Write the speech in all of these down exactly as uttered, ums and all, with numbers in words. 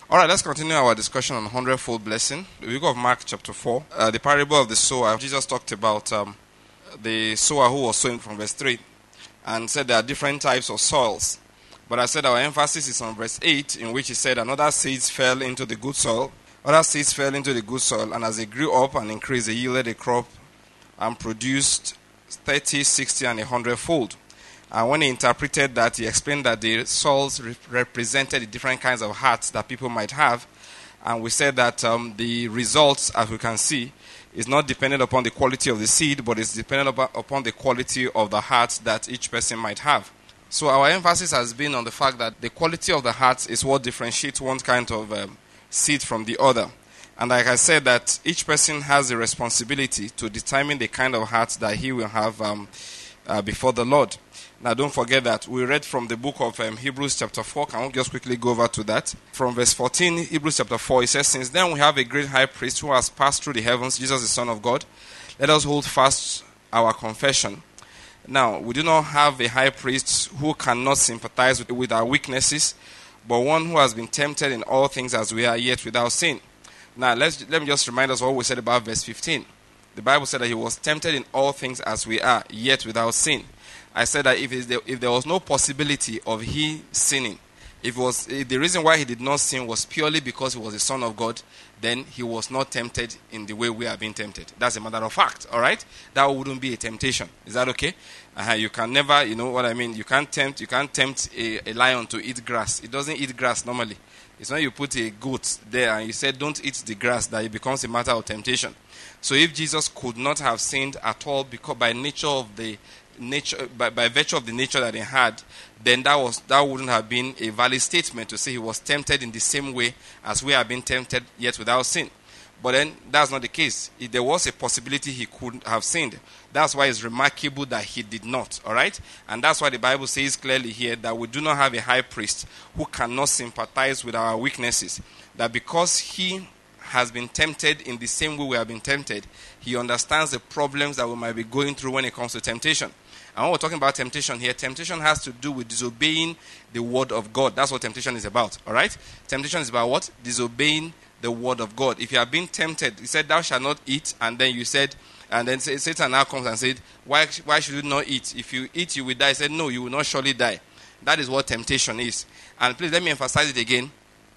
All right, let's continue our discussion on hundredfold blessing. The book of Mark chapter four, uh, the parable of the sower. Jesus talked about um, the sower who was sowing from verse three and said there are different types of soils. But I said our emphasis is on verse eight, in which he said another seeds fell into the good soil. Other seeds fell into the good soil, and as they grew up and increased, they yielded a crop and produced thirty, sixty, and a hundredfold. And when he interpreted that, he explained that the soils re- represented the different kinds of hearts that people might have. And we said that um, the results, as we can see, is not dependent upon the quality of the seed, but it's dependent upon, upon the quality of the heart that each person might have. So our emphasis has been on the fact that the quality of the heart is what differentiates one kind of um, seed from the other. And like I said, that each person has the responsibility to determine the kind of heart that he will have um, uh, before the Lord. Now, don't forget that we read from the book of um, Hebrews chapter four. Can we just quickly go over to that? From verse fourteen, Hebrews chapter four, it says, "Since then we have a great high priest who has passed through the heavens, Jesus the Son of God. Let us hold fast our confession. Now, we do not have a high priest who cannot sympathize with, with our weaknesses, but one who has been tempted in all things as we are, yet without sin." Now, let's, let me just remind us what we said about verse fifteen. The Bible said that he was tempted in all things as we are, yet without sin. I said that if, there, if there was no possibility of he sinning, if, it was, if the reason why he did not sin was purely because he was the Son of God, then he was not tempted in the way we are being tempted. That's a matter of fact, all right? That wouldn't be a temptation. Is that okay? Uh, you can never, you know what I mean? You can't tempt, you can't tempt a, a lion to eat grass. It doesn't eat grass normally. It's when you put a goat there and you said don't eat the grass that it becomes a matter of temptation. So if Jesus could not have sinned at all because by nature of the nature by, by virtue of the nature that he had, then that was that wouldn't have been a valid statement to say he was tempted in the same way as we have been tempted yet without sin. But then that's not the case. If there was a possibility he could have sinned. That's why it's remarkable that he did not. All right? And that's why the Bible says clearly here that we do not have a high priest who cannot sympathize with our weaknesses. That because he has been tempted in the same way we have been tempted, he understands the problems that we might be going through when it comes to temptation. And when we're talking about temptation here, temptation has to do with disobeying the word of God. That's what temptation is about. All right? Temptation is about what? Disobeying the word of God. If you have been tempted, he said, "Thou shalt not eat," and then you said, and then Satan now comes and said, why, why should you not eat? If you eat, you will die. He said, "No, you will not surely die." That is what temptation is. And please let me emphasize it again.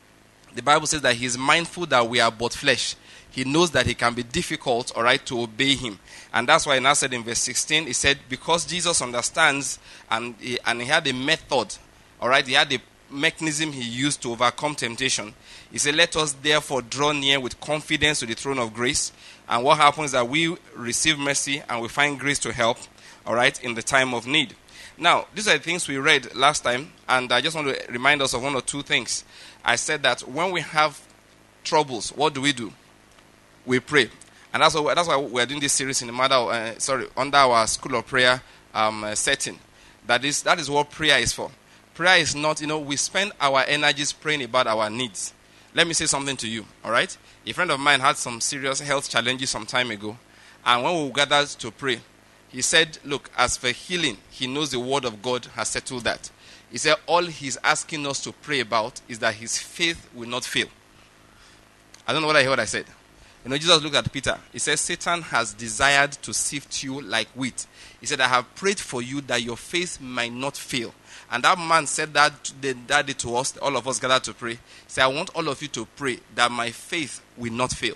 The Bible says that he is mindful that we are but flesh. He knows that it can be difficult, all right, to obey him. And that's why he now said in verse sixteen, he said, because Jesus understands and he, and he had a method, all right, he had a mechanism he used to overcome temptation. He said, "Let us therefore draw near with confidence to the throne of grace." And what happens is that we receive mercy and we find grace to help, all right, in the time of need. Now, these are the things we read last time, and I just want to remind us of one or two things. I said that when we have troubles, what do we do? We pray. And that's why, that's why we're doing this series in the matter of, uh, sorry, under our School of Prayer um, uh, setting. That is, that is what prayer is for. Prayer is not, you know, we spend our energies praying about our needs. Let me say something to you, all right? A friend of mine had some serious health challenges some time ago. And when we gathered to pray, he said, look, as for healing, he knows the word of God has settled that. He said all he's asking us to pray about is that his faith will not fail. I don't know what I heard what I said. You know, Jesus looked at Peter. He said, Satan has desired to sift you like wheat. He said, I have prayed for you that your faith might not fail. And that man said that, that day to us, all of us gathered to pray. He said, I want all of you to pray that my faith will not fail.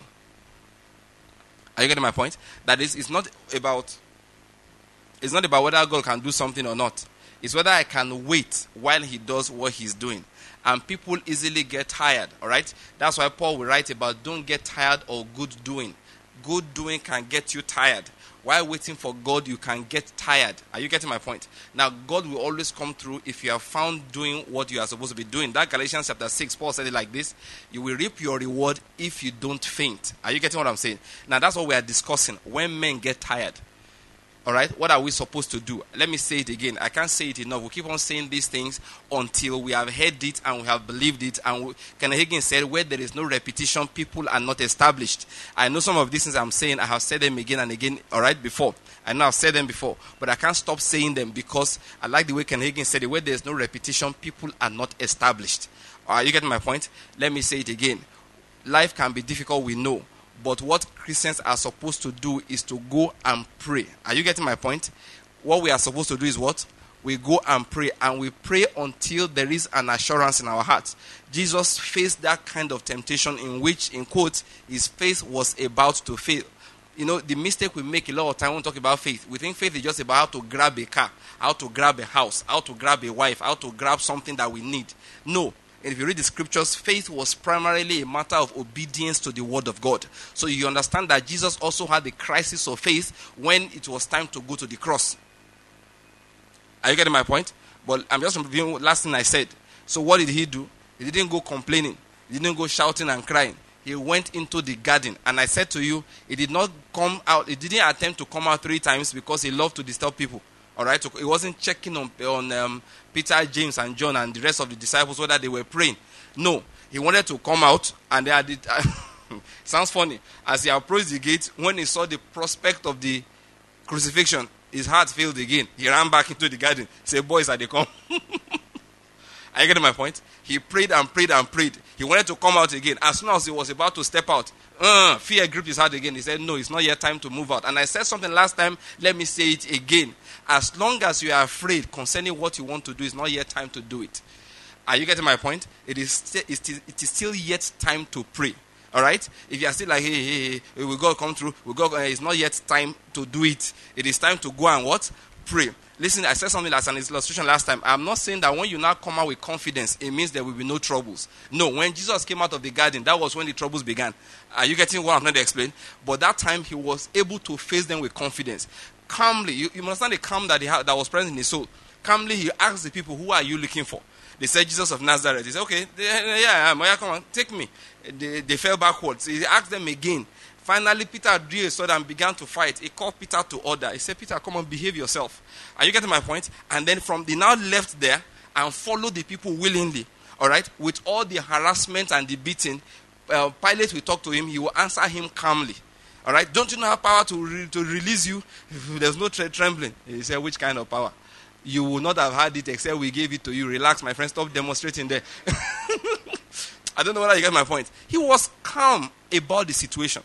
Are you getting my point? That is, it's not about, it's not about whether God can do something or not. It's whether I can wait while he does what he's doing. And people easily get tired, all right? That's why Paul will write about don't get tired of good doing. Good doing can get you tired. While waiting for God, you can get tired. Are you getting my point? Now, God will always come through if you are found doing what you are supposed to be doing. That Galatians chapter six, Paul said it like this. You will reap your reward if you don't faint. Are you getting what I'm saying? Now, that's what we are discussing. When men get tired. All right, what are we supposed to do? Let me say it again. I can't say it enough. We keep on saying these things until we have heard it and we have believed it. And we, Kenneth Hagin said, where there is no repetition, people are not established. I know some of these things I'm saying, I have said them again and again, all right, before. I know I've said them before, but I can't stop saying them because I like the way Kenneth Hagin said it, where there is no repetition, people are not established. Are you getting my point? Let me say it again. Life can be difficult, we know. But what Christians are supposed to do is to go and pray. Are you getting my point? What we are supposed to do is what? We go and pray. And we pray until there is an assurance in our hearts. Jesus faced that kind of temptation in which, in quotes, his faith was about to fail. You know, the mistake we make a lot of time when we talk about faith, we think faith is just about how to grab a car, how to grab a house, how to grab a wife, how to grab something that we need. No. And if you read the scriptures, faith was primarily a matter of obedience to the word of God. So you understand that Jesus also had a crisis of faith when it was time to go to the cross. Are you getting my point? But I'm just reviewing the last thing I said. So what did he do? He didn't go complaining. He didn't go shouting and crying. He went into the garden. And I said to you, he did not come out. He didn't attempt to come out three times because he loved to disturb people. All right? So he wasn't checking on, on um, Peter, James, and John and the rest of the disciples whether they were praying. No. He wanted to come out, and they had it. Sounds funny. As he approached the gate, when he saw the prospect of the crucifixion, his heart failed again. He ran back into the garden. He said, boys, are they come? Are you getting my point? He prayed and prayed and prayed. He wanted to come out again. As soon as he was about to step out, uh, fear gripped his heart again. He said, no, it's not yet time to move out. And I said something last time. Let me say it again. As long as you are afraid concerning what you want to do, it's not yet time to do it. Are you getting my point? It is, st- it is still yet time to pray. All right? If you are still like, hey, hey, hey, will God come through? Will God, uh, it's not yet time to do it. It is time to go and what? Pray. Listen, I said something as an illustration last time. I'm not saying that when you now come out with confidence, it means there will be no troubles. No, when Jesus came out of the garden, that was when the troubles began. Are you getting what I'm trying to explain? But that time, he was able to face them with confidence. Calmly, you, you understand the calm that he had, that was present in his soul. Calmly, he asked the people, who are you looking for? They said, Jesus of Nazareth. He said, okay, they, yeah, yeah, come on, take me. They, they fell backwards. He asked them again. Finally, Peter drew a sword and began to fight. He called Peter to order. He said, Peter, come on, behave yourself. Are you getting my point? And then from the now left there and followed the people willingly. All right? With all the harassment and the beating, uh, Pilate will talk to him. He will answer him calmly. All right? Don't you know have power to, re- to release you? There's no tre- trembling. He said, which kind of power? You will not have had it except we gave it to you. Relax, my friend. Stop demonstrating there. I don't know whether you get my point. He was calm about the situation.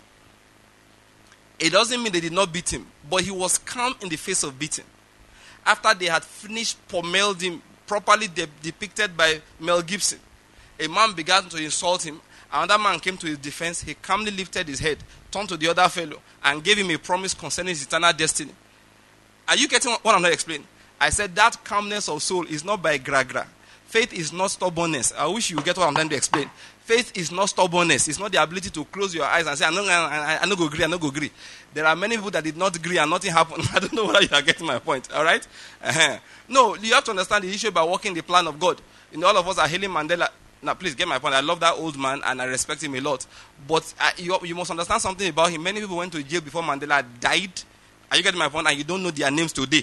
It doesn't mean they did not beat him, but he was calm in the face of beating. After they had finished pommeled him, properly de- depicted by Mel Gibson, a man began to insult him. Another man came to his defense. He calmly lifted his head, turned to the other fellow, and gave him a promise concerning his eternal destiny. Are you getting what I'm not explaining? I said that calmness of soul is not by gra-gra. Faith is not stubbornness. I wish you would get what I'm trying to explain. Faith is not stubbornness. It's not the ability to close your eyes and say, I no I, I, I go agree, I no go agree. There are many people that did not agree and nothing happened. I don't know whether you are getting my point. All right? Uh-huh. No, you have to understand the issue about walking the plan of God. You know, all of us are hailing Mandela. Now, please get my point. I love that old man and I respect him a lot. But uh, you, you must understand something about him. Many people went to jail before Mandela died. Are you getting my point? And you don't know their names today.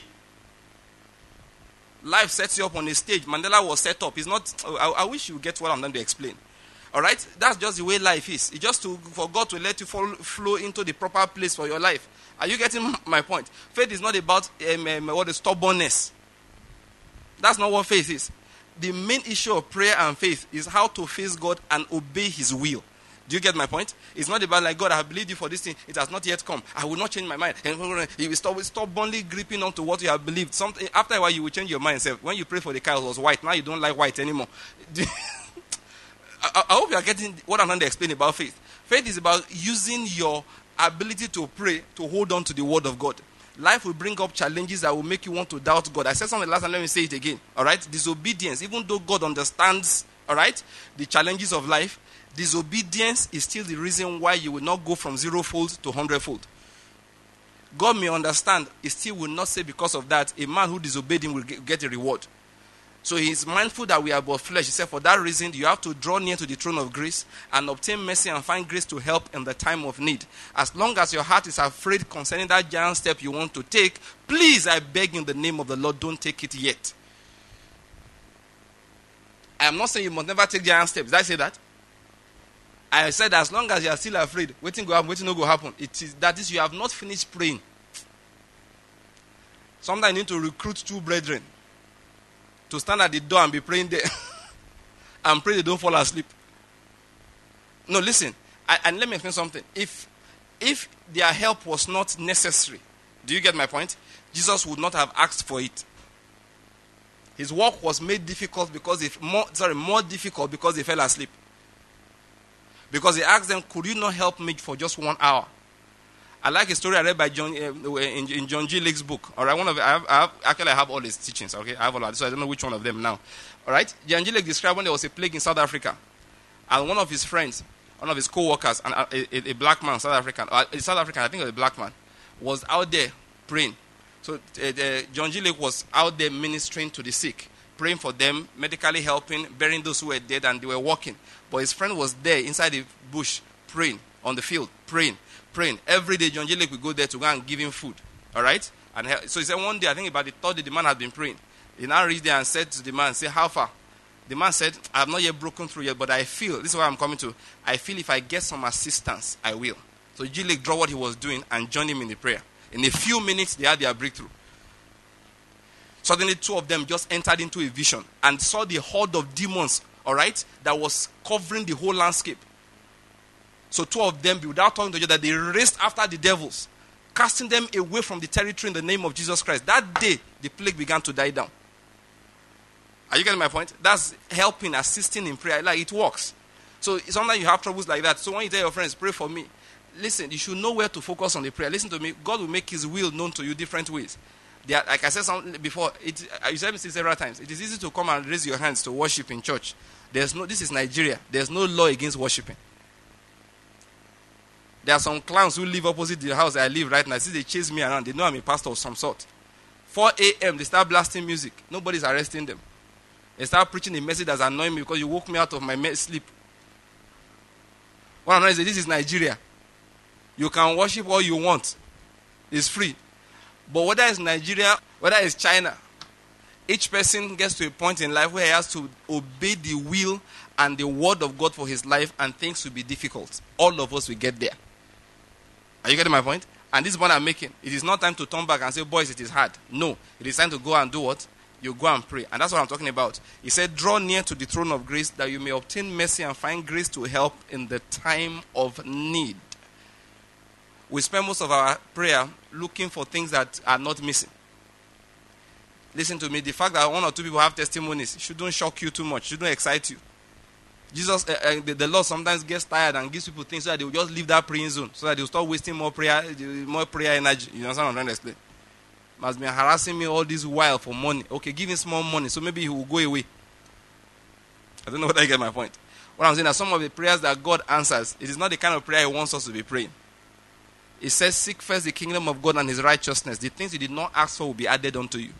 Life sets you up on a stage. Mandela was set up. It's not. I, I wish you get what I'm trying to explain. All right, that's just the way life is. It's just to, for God to let you fall, flow into the proper place for your life. Are you getting my point? Faith is not about um, um, what is stubbornness. That's not what faith is. The main issue of prayer and faith is how to face God and obey His will. Do you get my point? It's not about like, God, I have believed you for this thing. It has not yet come. I will not change my mind. And you will stop, stubbornly gripping onto what you have believed. Something, after a while, you will change your mind. When you pray for the car, it was white. Now you don't like white anymore. I, I hope you are getting what I'm trying to explain about faith. Faith is about using your ability to pray to hold on to the word of God. Life will bring up challenges that will make you want to doubt God. I said something last time, let me say it again. All right? Disobedience, even though God understands, all right, the challenges of life, disobedience is still the reason why you will not go from zero-fold to hundred-fold. God may understand, He still will not say because of that, a man who disobeyed Him will get a reward. So He is mindful that we are but flesh. He said, for that reason, you have to draw near to the throne of grace and obtain mercy and find grace to help in the time of need. As long as your heart is afraid concerning that giant step you want to take, please, I beg in the name of the Lord, don't take it yet. I am not saying you must never take giant steps. Did I say that? I said as long as you are still afraid, waiting go happen, waiting no go happen. It is that is you have not finished praying. Sometimes you need to recruit two brethren to stand at the door and be praying there. and pray they don't fall asleep. No, listen. I, and let me explain something. If if their help was not necessary, do you get my point? Jesus would not have asked for it. His work was made difficult because if more sorry more difficult because they fell asleep. Because he asked them, "Could you not help me for just one hour?" I like a story I read by John uh, in, in John G. Lake's book. All right, one of I have, I have, actually I have all his teachings. Okay, I have all of so I don't know which one of them now. All right, John G. Lake described when there was a plague in South Africa, and one of his friends, one of his co-workers, and a, a, a black man, South African, uh, a South African, I think it was a black man, was out there praying. So uh, uh, John G. Lake was out there ministering to the sick, praying for them, medically helping, burying those who were dead, and they were walking. But his friend was there inside the bush praying, on the field, praying, praying. Every day John G. Lake would go there to go and give him food. All right? And so he said one day, I think about the third day, the man had been praying. He now reached there and said to the man, say, "How far?" The man said, "I have not yet broken through yet, but I feel," this is where I'm coming to, "I feel if I get some assistance, I will." So G. Lake dropped what he was doing and joined him in the prayer. In a few minutes, they had their breakthrough. Suddenly, two of them just entered into a vision and saw the horde of demons, all right, that was covering the whole landscape. So two of them, without talking to each other, they raced after the devils, casting them away from the territory in the name of Jesus Christ. That day, the plague began to die down. Are you getting my point? That's helping, assisting in prayer. Like, it works. So sometimes you have troubles like that. So when you tell your friends, "Pray for me," listen, you should know where to focus on the prayer. Listen to me. God will make his will known to you different ways. Are, like I said something before, it, you said it several times. It is easy to come and raise your hands to worship in church. There's no. This is Nigeria. There's no law against worshiping. There are some clowns who live opposite the house I live right now. See, they chase me around. They know I'm a pastor of some sort. four a.m. they start blasting music. Nobody's arresting them. They start preaching a message that's annoying me because you woke me out of my sleep. What I'm trying to say, this is Nigeria. You can worship all you want. It's free. But whether it's Nigeria, whether it's China, each person gets to a point in life where he has to obey the will and the word of God for his life, and things will be difficult. All of us will get there. Are you getting my point? And this is what I'm making. It is not time to turn back and say, "Boys, it is hard." No. It is time to go and do what? You go and pray. And that's what I'm talking about. He said, "Draw near to the throne of grace that you may obtain mercy and find grace to help in the time of need." We spend most of our prayer looking for things that are not missing. Listen to me. The fact that one or two people have testimonies shouldn't shock you too much. Shouldn't excite you. Jesus, uh, uh, the, the Lord sometimes gets tired and gives people things so that they will just leave that praying zone, so that they will start wasting more prayer, more prayer energy. You understand what I'm trying to explain? Must be harassing me all this while for money. Okay, give him small money, so maybe he will go away. I don't know whether I get my point. What I'm saying is some of the prayers that God answers, it is not the kind of prayer he wants us to be praying. It says, "Seek first the kingdom of God and his righteousness. The things you did not ask for will be added unto you."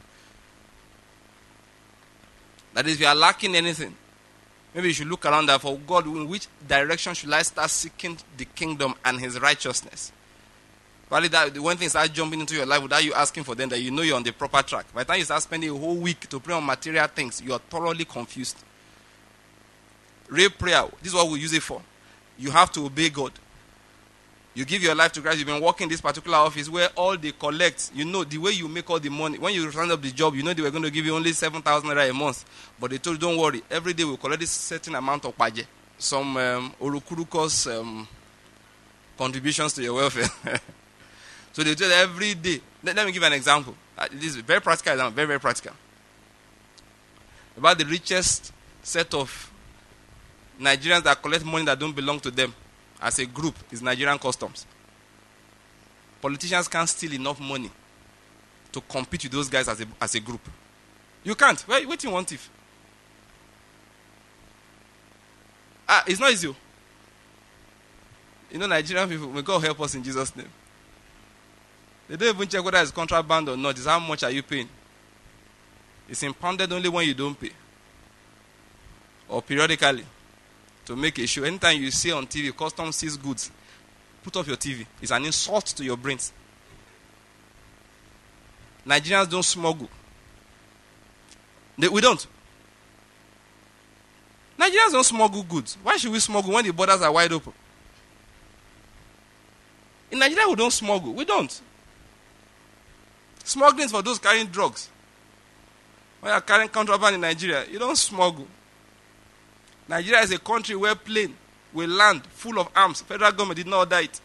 That is, if you are lacking anything, maybe you should look around that for God, in which direction should I start seeking the kingdom and his righteousness? Probably that when things start jumping into your life without you asking for them, that you know you're on the proper track. By the time you start spending a whole week to pray on material things, you are thoroughly confused. Real prayer, this is what we use it for. You have to obey God. You give your life to Christ. You've been working in this particular office where all they collect, you know, the way you make all the money. When you round up the job, you know they were going to give you only seven thousand naira a month. But they told you, "Don't worry, every day we'll collect this certain amount of paje." Some um, Orokuruko's um, contributions to your welfare. So they tell you every day. Let, let me give an example. Uh, this is very practical example, very, very practical. About the richest set of Nigerians that collect money that don't belong to them as a group is Nigerian customs. Politicians can't steal enough money to compete with those guys as a, as a group. You can't. Wait, what do you want if? Ah, it's not easy. You know, Nigerian people, may God help us in Jesus' name. They don't even check whether it's contraband or not. It's how much are you paying. It's impounded only when you don't pay. Or periodically. To make a show. Anytime you see on T V, custom sees goods, put off your T V. It's an insult to your brains. Nigerians don't smuggle. They, we don't. Nigerians don't smuggle goods. Why should we smuggle when the borders are wide open? In Nigeria, we don't smuggle. We don't. Smuggling is for those carrying drugs. When you are carrying contraband in Nigeria, you don't smuggle. Nigeria is a country where plane will land full of arms. Federal government did not order it.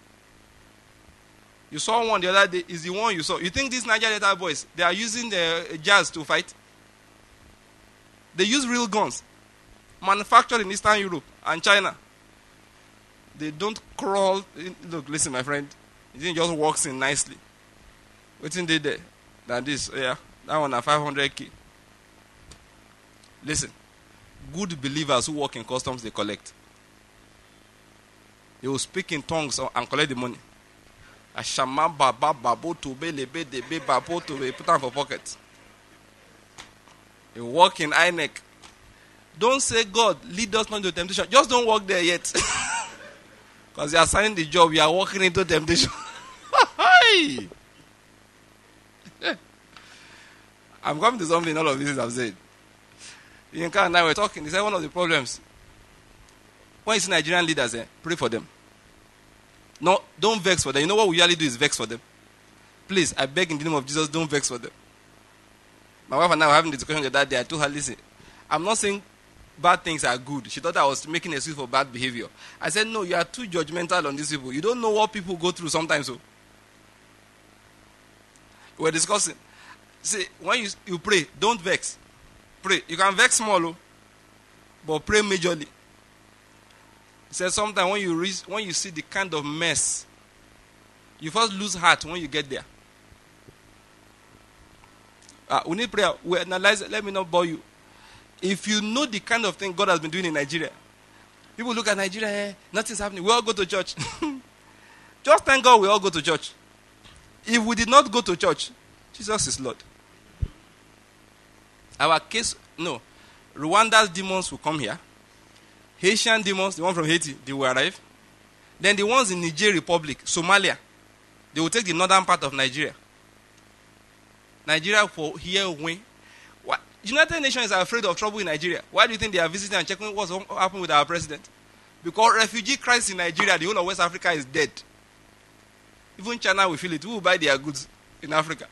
You saw one the other day. Is the one you saw. You think these Nigeria Delta boys, they are using the jazz to fight? They use real guns, manufactured in Eastern Europe and China. They don't crawl. Look, listen, my friend. It just walks in nicely. What's in there? Than this, yeah. That one at five hundred K. Listen, good believers who work in customs, they collect. They will speak in tongues and collect the money. Ashama baba babo tobe lebe debe babo tobe, put them for pocket. You work in I N E C. Don't say, God, lead us not into temptation. Just don't work there yet. Because you are signing the job, you are walking into temptation. I'm coming to something, all of this I've said. Yinka and I were talking. He said one of the problems, when you see Nigerian leaders, eh, pray for them. No, don't vex for them. You know what we usually do is vex for them. Please, I beg in the name of Jesus, don't vex for them. My wife and I were having the discussion the other day. I told her, listen, I'm not saying bad things are good. She thought I was making an excuse for bad behavior. I said, no, you are too judgmental on these people. You don't know what people go through sometimes. So. We were discussing. See, when you, you pray, don't vex. Pray. You can vex small, oh, but pray majorly. He said sometimes when you reach, when you see the kind of mess, you first lose heart when you get there. Uh, we need prayer. We analyze it. Let me not bore you. If you know the kind of thing God has been doing in Nigeria, people look at Nigeria, eh, nothing's happening. We all go to church. Just thank God we all go to church. If we did not go to church, Jesus is Lord. Our case, no. Rwanda's demons will come here. Haitian demons, the one from Haiti, they will arrive. Then the ones in Niger Republic, Somalia, they will take the northern part of Nigeria. Nigeria for here when what? United Nations are afraid of trouble in Nigeria. Why do you think they are visiting and checking what's happened with our president? Because refugee crisis in Nigeria, the whole of West Africa is dead. Even China will feel it. Who will buy their goods in Africa?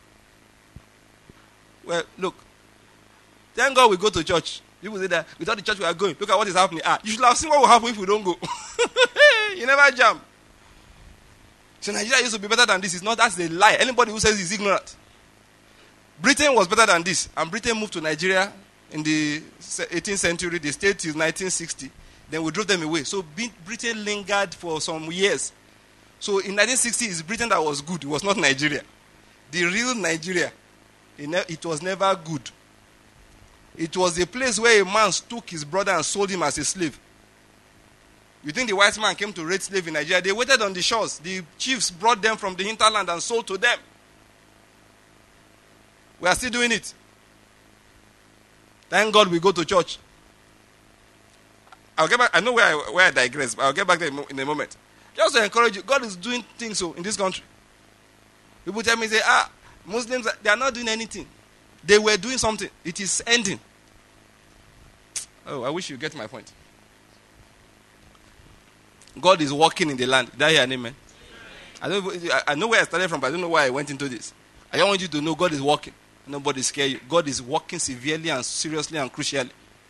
Well, look. Thank God we go to church. People say that without the church we are going. Look at what is happening. Ah, you should have seen what will happen if we don't go. You never jump. So Nigeria used to be better than this. It's not. That's a lie. Anybody who says he's ignorant. Britain was better than this. And Britain moved to Nigeria in the eighteenth century. They stayed till nineteen sixty. Then we drove them away. So Britain lingered for some years. So in nineteen sixty, it's Britain that was good. It was not Nigeria. The real Nigeria, it was never good. It was a place where a man took his brother and sold him as a slave. You think the white man came to raid slaves in Nigeria? They waited on the shores. The chiefs brought them from the hinterland and sold to them. We are still doing it. Thank God we go to church. I'll get back. I know where I, where I digress, but I'll get back there in a moment. Just to encourage you, God is doing things so in this country. People tell me, say, ah, Muslims, they are not doing anything. They were doing something. It is ending. Oh, I wish you get my point. God is working in the land. Did I hear an amen? I, don't, I know where I started from, but I don't know why I went into this. I just want you to know God is working. Nobody scare you. God is working severely and seriously and crucially.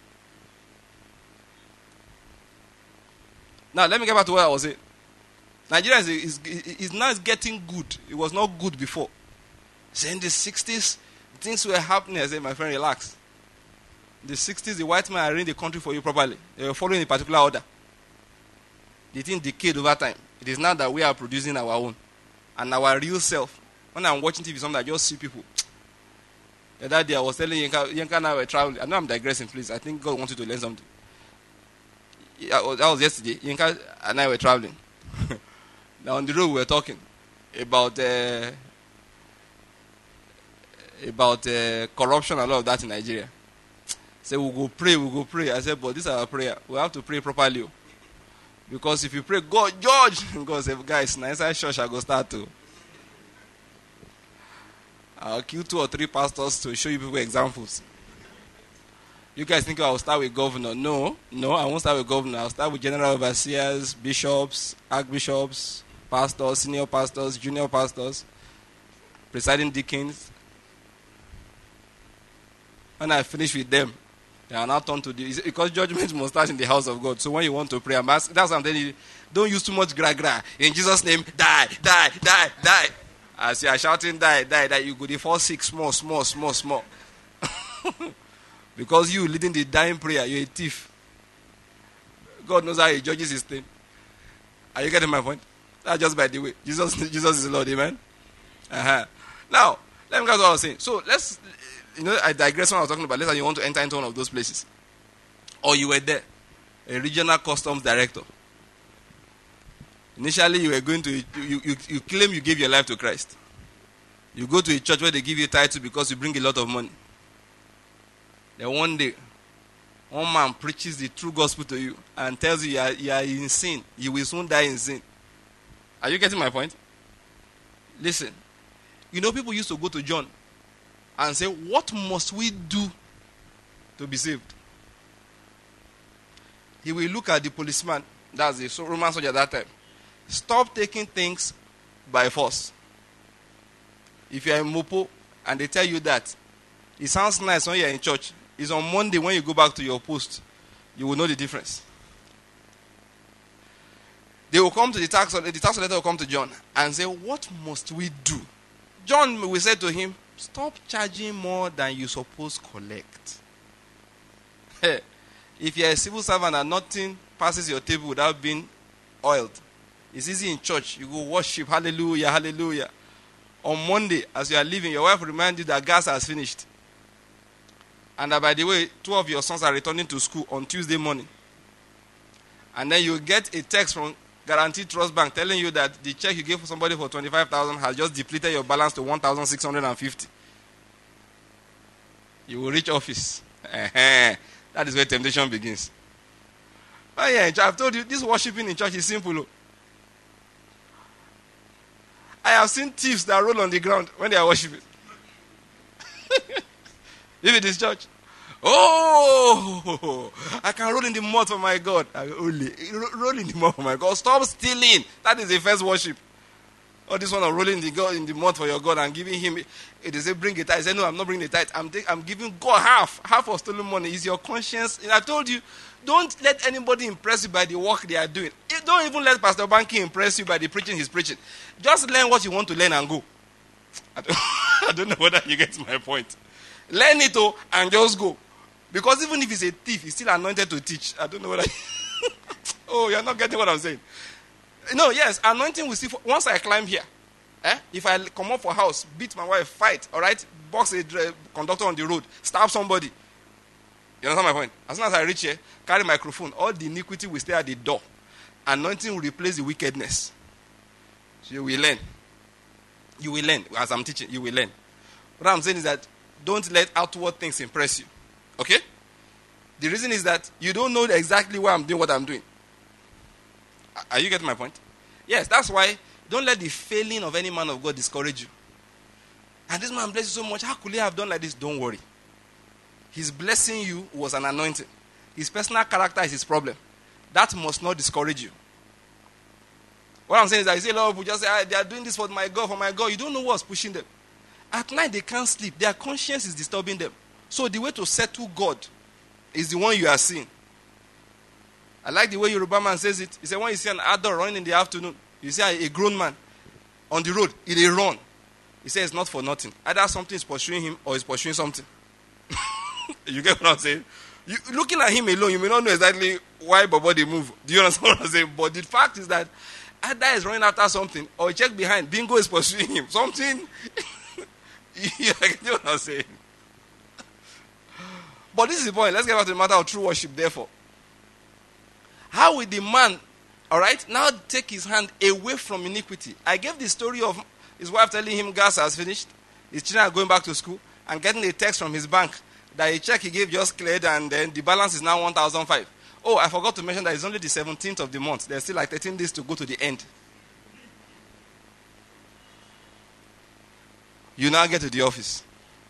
Now, let me get back to what I was saying. Nigeria is, is, is now getting good. It was not good before. So in the sixties, things were happening. I said, my friend, relax. In the sixties, the white men arranged the country for you properly. They were following a particular order. The thing decayed over time. It is now that we are producing our own. And our real self. When I'm watching T V, sometimes I just see people. The other day I was telling Yinka, Yinka and I were traveling. I know I'm digressing, please. I think God wants you to learn something. That was yesterday. Yinka and I were traveling. Now on the road we were talking about uh, about uh, corruption and all of that in Nigeria. Say we'll go pray, we'll go pray. I said, but this is our prayer. We have to pray properly. Because if you pray, God judge. God said, guys, nice church I go start to. I'll kill two or three pastors to show you people examples. You guys think I'll start with governor? No, no, I won't start with governor. I'll start with general overseers, bishops, archbishops, pastors, senior pastors, junior pastors, presiding deacons. When I finish with them, They are not turned to the, because judgment must start in the house of God. So when you want to pray, I'm asking, that's what I'm telling you. Don't use too much gra gra. In Jesus' name, die, die, die, die. As you are shouting, die, die, die, you go to fall sick, small, small, small, small. Because you leading the dying prayer, you're a thief. God knows how he judges his thing. Are you getting my point? That's just by the way. Jesus, Jesus is the Lord, amen? Uh-huh. Now, let me go to what I was saying. So let's, you know, I digress when I was talking about, let's say you want to enter into one of those places. Or you were there, a regional customs director. Initially, you were going to, you, you, you claim you gave your life to Christ. You go to a church where they give you title because you bring a lot of money. Then one day, one man preaches the true gospel to you and tells you you are, you are in sin. You will soon die in sin. Are you getting my point? Listen. You know, people used to go to John and say, what must we do to be saved? He will look at the policeman, that's the Roman soldier at that time. Stop taking things by force. If you are in Mopo and they tell you that, it sounds nice when you are in church. It's on Monday when you go back to your post, you will know the difference. They will come to the tax, the tax collector will come to John and say, what must we do? John will say to him, stop charging more than you suppose collect. If you are a civil servant and nothing passes your table without being oiled, it's easy in church. You go worship, hallelujah, hallelujah. On Monday, as you are leaving, your wife reminds you that gas has finished. And that, by the way, two of your sons are returning to school on Tuesday morning. And then you get a text from Guaranteed Trust Bank telling you that the check you gave for somebody for twenty-five thousand has just depleted your balance to one thousand six hundred fifty. You will reach office. That is where temptation begins. But yeah, I've told you, this worshiping in church is simple. I have seen thieves that roll on the ground when they are worshiping. If it is church. Oh, I can roll in the mud for my God. I only roll in the mud for my God. Stop stealing. That is the first worship. Or this one of rolling the God in the mud for your God and giving him. They say bring a tithe. I say no, I'm not bringing a tithe. I'm take, I'm giving God half. Half of stolen money is your conscience. And I told you, don't let anybody impress you by the work they are doing. Don't even let Pastor Banky impress you by the preaching he's preaching. Just learn what you want to learn and go. I don't, I don't know whether you get my point. Learn it all and just go. Because even if he's a thief, he's still anointed to teach. I don't know whether... Oh, you're not getting what I'm saying. No, yes, anointing will see... For, once I climb here, eh, if I come up for house, beat my wife, fight, all right, box a uh, conductor on the road, stab somebody. You understand my point? As soon as I reach here, carry microphone, all the iniquity will stay at the door. Anointing will replace the wickedness. So you will learn. You will learn. As I'm teaching, you will learn. What I'm saying is that don't let outward things impress you. Okay? The reason is that you don't know exactly why I'm doing what I'm doing. Are you getting my point? Yes, that's why don't let the failing of any man of God discourage you. And this man blessed you so much. How could he have done like this? Don't worry. His blessing you was an anointing. His personal character is his problem. That must not discourage you. What I'm saying is that you see a lot of people just say, ah, they are doing this for my God, for my God. You don't know what's pushing them. At night they can't sleep. Their conscience is disturbing them. So the way to settle God is the one you are seeing. I like the way Yoruba man says it. He said when you see an adult running in the afternoon, you see a, a grown man on the road, he they run. He says it's not for nothing. Either something is pursuing him or he's pursuing something. You get what I'm saying? You, looking at him alone, you may not know exactly why Baba they move. Do you understand what I'm saying? But the fact is that either he's running after something or he check behind, bingo is pursuing him. Something... You get what I'm saying? But this is the point. Let's get back to the matter of true worship, therefore. How will the man, all right, now take his hand away from iniquity? I gave the story of his wife telling him gas has finished, his children are going back to school, and getting a text from his bank that a check he gave just cleared, and then the balance is now one thousand five. Oh, I forgot to mention that it's only the seventeenth of the month. There's still like thirteen days to go to the end. You now get to the office.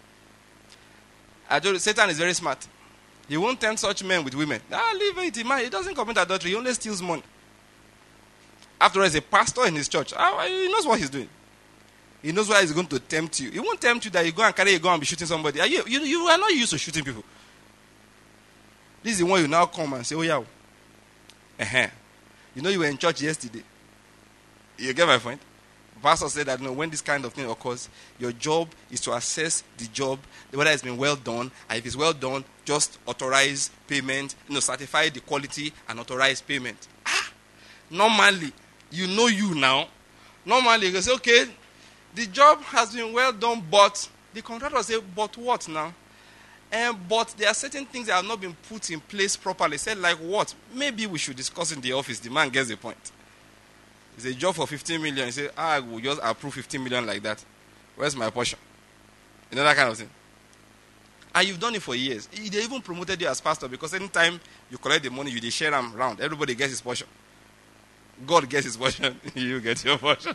I told you, Satan is very smart. He won't tempt such men with women. Ah, leave it, man. He doesn't commit adultery. He only steals money. After all, he's a pastor in his church. Ah, he knows what he's doing. He knows why he's going to tempt you. He won't tempt you that you go and carry a gun and be shooting somebody. Are you, you, you are not used to shooting people. This is the one you now come and say, oh yeah. Uh-huh. You know you were in church yesterday. You get my point? Pastor said that, you know, when this kind of thing occurs, your job is to assess the job, whether it's been well done, and if it's well done, just authorize payment, you know, certify the quality and authorize payment. Ah, normally, you know you now. Normally, you can say, okay, the job has been well done, but the contractor say, but what now? Um, but there are certain things that have not been put in place properly. Said like what? Maybe we should discuss in the office. The man gets the point. It's a job for fifteen million. He said, ah, I will just approve fifteen million like that. Where's my portion? You know, that kind of thing. And you've done it for years. They even promoted you as pastor because anytime you collect the money, you share them around. Everybody gets his portion. God gets his portion. You get your portion.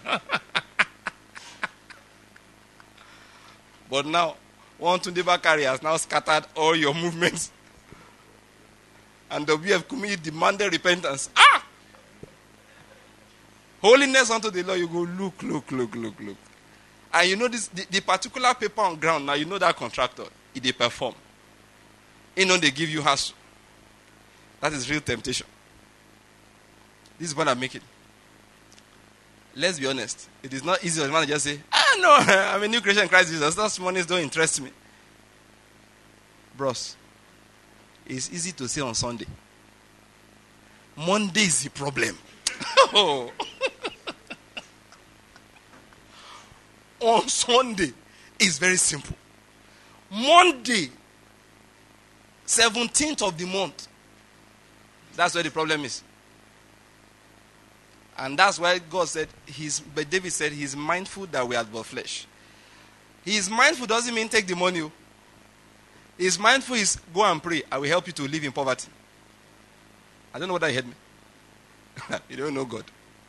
But now, one Tunde Bakari has now scattered all your movements. And the W F committee demanded repentance. Ah! Holiness unto the Lord. You go, look, look, look, look, look. And you know this, the, the particular paper on ground, now you know that contractor, he they perform. You know they give you hassle. That is real temptation. This is what I'm making. Let's be honest. It is not easy for the man to just say, ah, no, I'm a new creation in Christ Jesus. Those monies don't interest me. Bros, it's easy to say on Sunday. Monday is the problem. Oh. On Sunday, it's very simple. Monday, seventeenth of the month. That's where the problem is. And that's why God said, he's, but David said he's mindful that we are but flesh. He is mindful doesn't mean take the money. He's mindful is go and pray. I will help you to live in poverty. I don't know whether you heard me. You don't know God.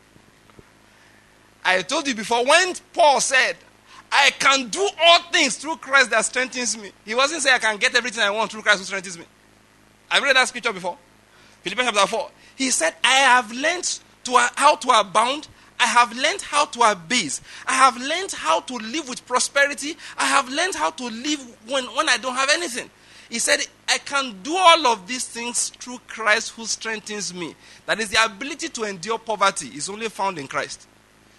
I told you before, when Paul said, I can do all things through Christ that strengthens me. He wasn't saying I can get everything I want through Christ who strengthens me. I've read that scripture before. Philippians chapter four. He said, I have learned to, how to abound. I have learned how to abase. I have learned how to live with prosperity. I have learned how to live when, when I don't have anything. He said, I can do all of these things through Christ who strengthens me. That is, the ability to endure poverty is only found in Christ.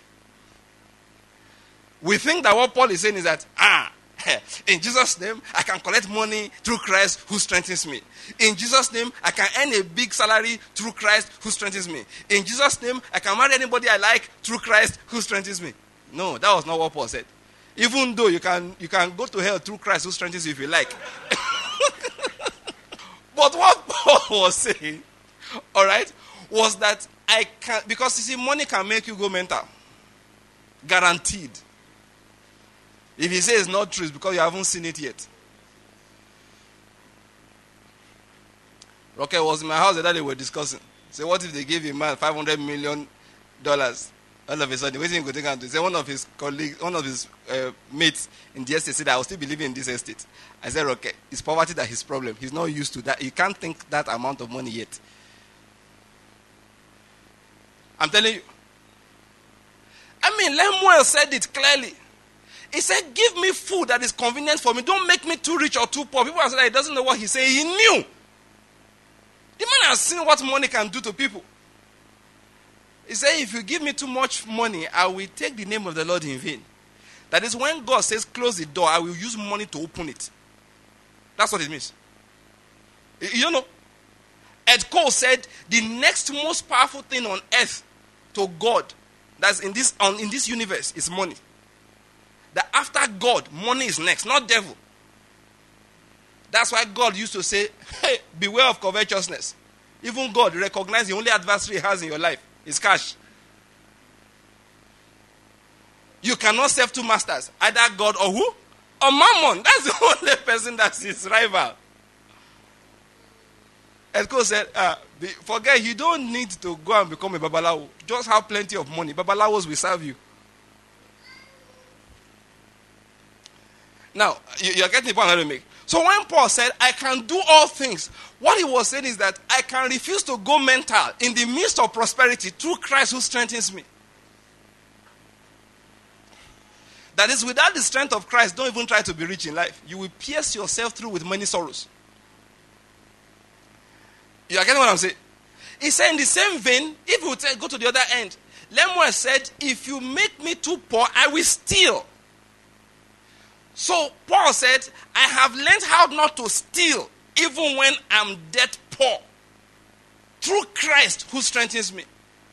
We think that what Paul is saying is that, ah, in Jesus' name, I can collect money through Christ who strengthens me. In Jesus' name, I can earn a big salary through Christ who strengthens me. In Jesus' name, I can marry anybody I like through Christ who strengthens me. No, that was not what Paul said. Even though you can, you can go to hell through Christ who strengthens you if you like. But what Paul was saying, all right, was that I can, because you see, money can make you go mental. Guaranteed. If he says it's not true, it's because you haven't seen it yet. Rocket was in my house the other day we were discussing. Say, what if they give a man five hundred million dollars? All of a sudden, waiting to take and do. Say, one of his colleagues, one of his uh, mates in the estate said, I will still be living in this estate. I said, okay, it's poverty that his problem. He's not used to that. He can't think that amount of money yet. I'm telling you. I mean, Lemuel said it clearly. He said, give me food that is convenient for me. Don't make me too rich or too poor. People are saying that he doesn't know what he's saying. He knew. The man has seen what money can do to people. He said, if you give me too much money, I will take the name of the Lord in vain. That is, when God says close the door, I will use money to open it. That's what it means. You don't know? Ed Cole said, the next most powerful thing on earth to God, that's in this, on, in this universe, is money. That after God, money is next, not devil. That's why God used to say, hey, beware of covetousness. Even God recognizes the only adversary he has in your life is cash. You cannot serve two masters, either God or who? Or Mammon. That's the only person that's his rival. Edco said, uh, forget, you don't need to go and become a Babalawo. Just have plenty of money. Babalawos will serve you. Now, you, are getting the point I'm going to make. So when Paul said, I can do all things, what he was saying is that I can refuse to go mental in the midst of prosperity through Christ who strengthens me. That is, without the strength of Christ, don't even try to be rich in life. You will pierce yourself through with many sorrows. You are getting what I'm saying? He said in the same vein, if we would go to the other end, Lemuel said, if you make me too poor, I will steal. So Paul said, I have learned how not to steal, even when I'm dead poor, through Christ who strengthens me.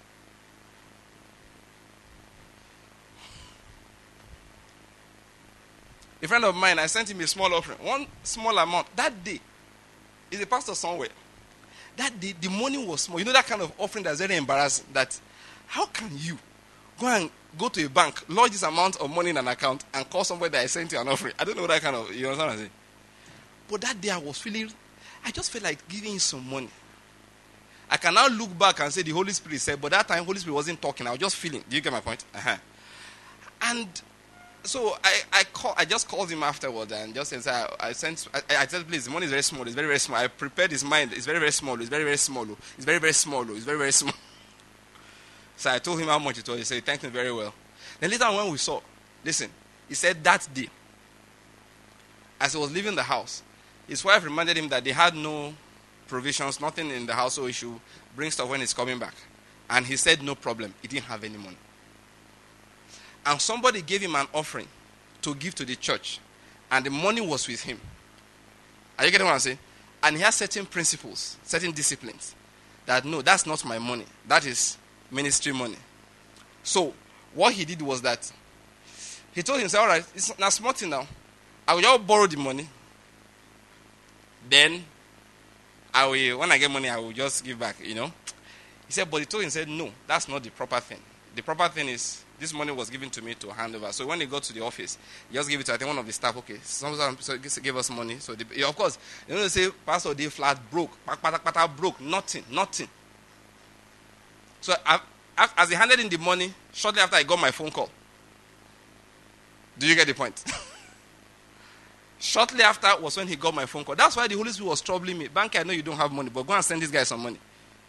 A friend of mine, I sent him a small offering, one small amount. That day, he's a pastor somewhere. That day, the money was small. You know that kind of offering that's very embarrassing. That, how can you go and go to a bank, lodge this amount of money in an account, and call somebody that I sent you an offering? I don't know that kind of, you understand what I'm saying? But that day I was feeling, I just felt like giving him some money. I can now look back and say the Holy Spirit said, but that time Holy Spirit wasn't talking. I was just feeling. Do you get my point? Uh-huh. And so I I, call, I just called him afterwards and just said, I, I sent, I, I said, please, the money is very small. It's very, very small. I prepared his mind. It's very, very small. It's very, very small. It's very, very small. It's very, very small. So I told him how much it was. He said, thanked me very well. Then later on when we saw, listen, he said that day, as he was leaving the house, his wife reminded him that they had no provisions, nothing in the house, so he should bring stuff when he's coming back. And he said no problem. He didn't have any money. And somebody gave him an offering to give to the church. And the money was with him. Are you getting what I'm saying? And he has certain principles, certain disciplines. That no, that's not my money. That is ministry money. So, what he did was that he told himself, all right, it's not small thing now. I will just borrow the money. Then, I will, when I get money, I will just give back, you know. He said, but he told him, said, no, that's not the proper thing. The proper thing is, this money was given to me to hand over. So when he got to the office, he just gave it to, I think, one of the staff. Okay, someone so gave us money. So, the, of course, you know, they say, Pastor, they flat broke. Broke. Nothing. Nothing. So I, as he handed in the money, shortly after I got my phone call. Do you get the point? Shortly after was when he got my phone call. That's why the Holy Spirit was troubling me. Banker, I know you don't have money, but go and send this guy some money.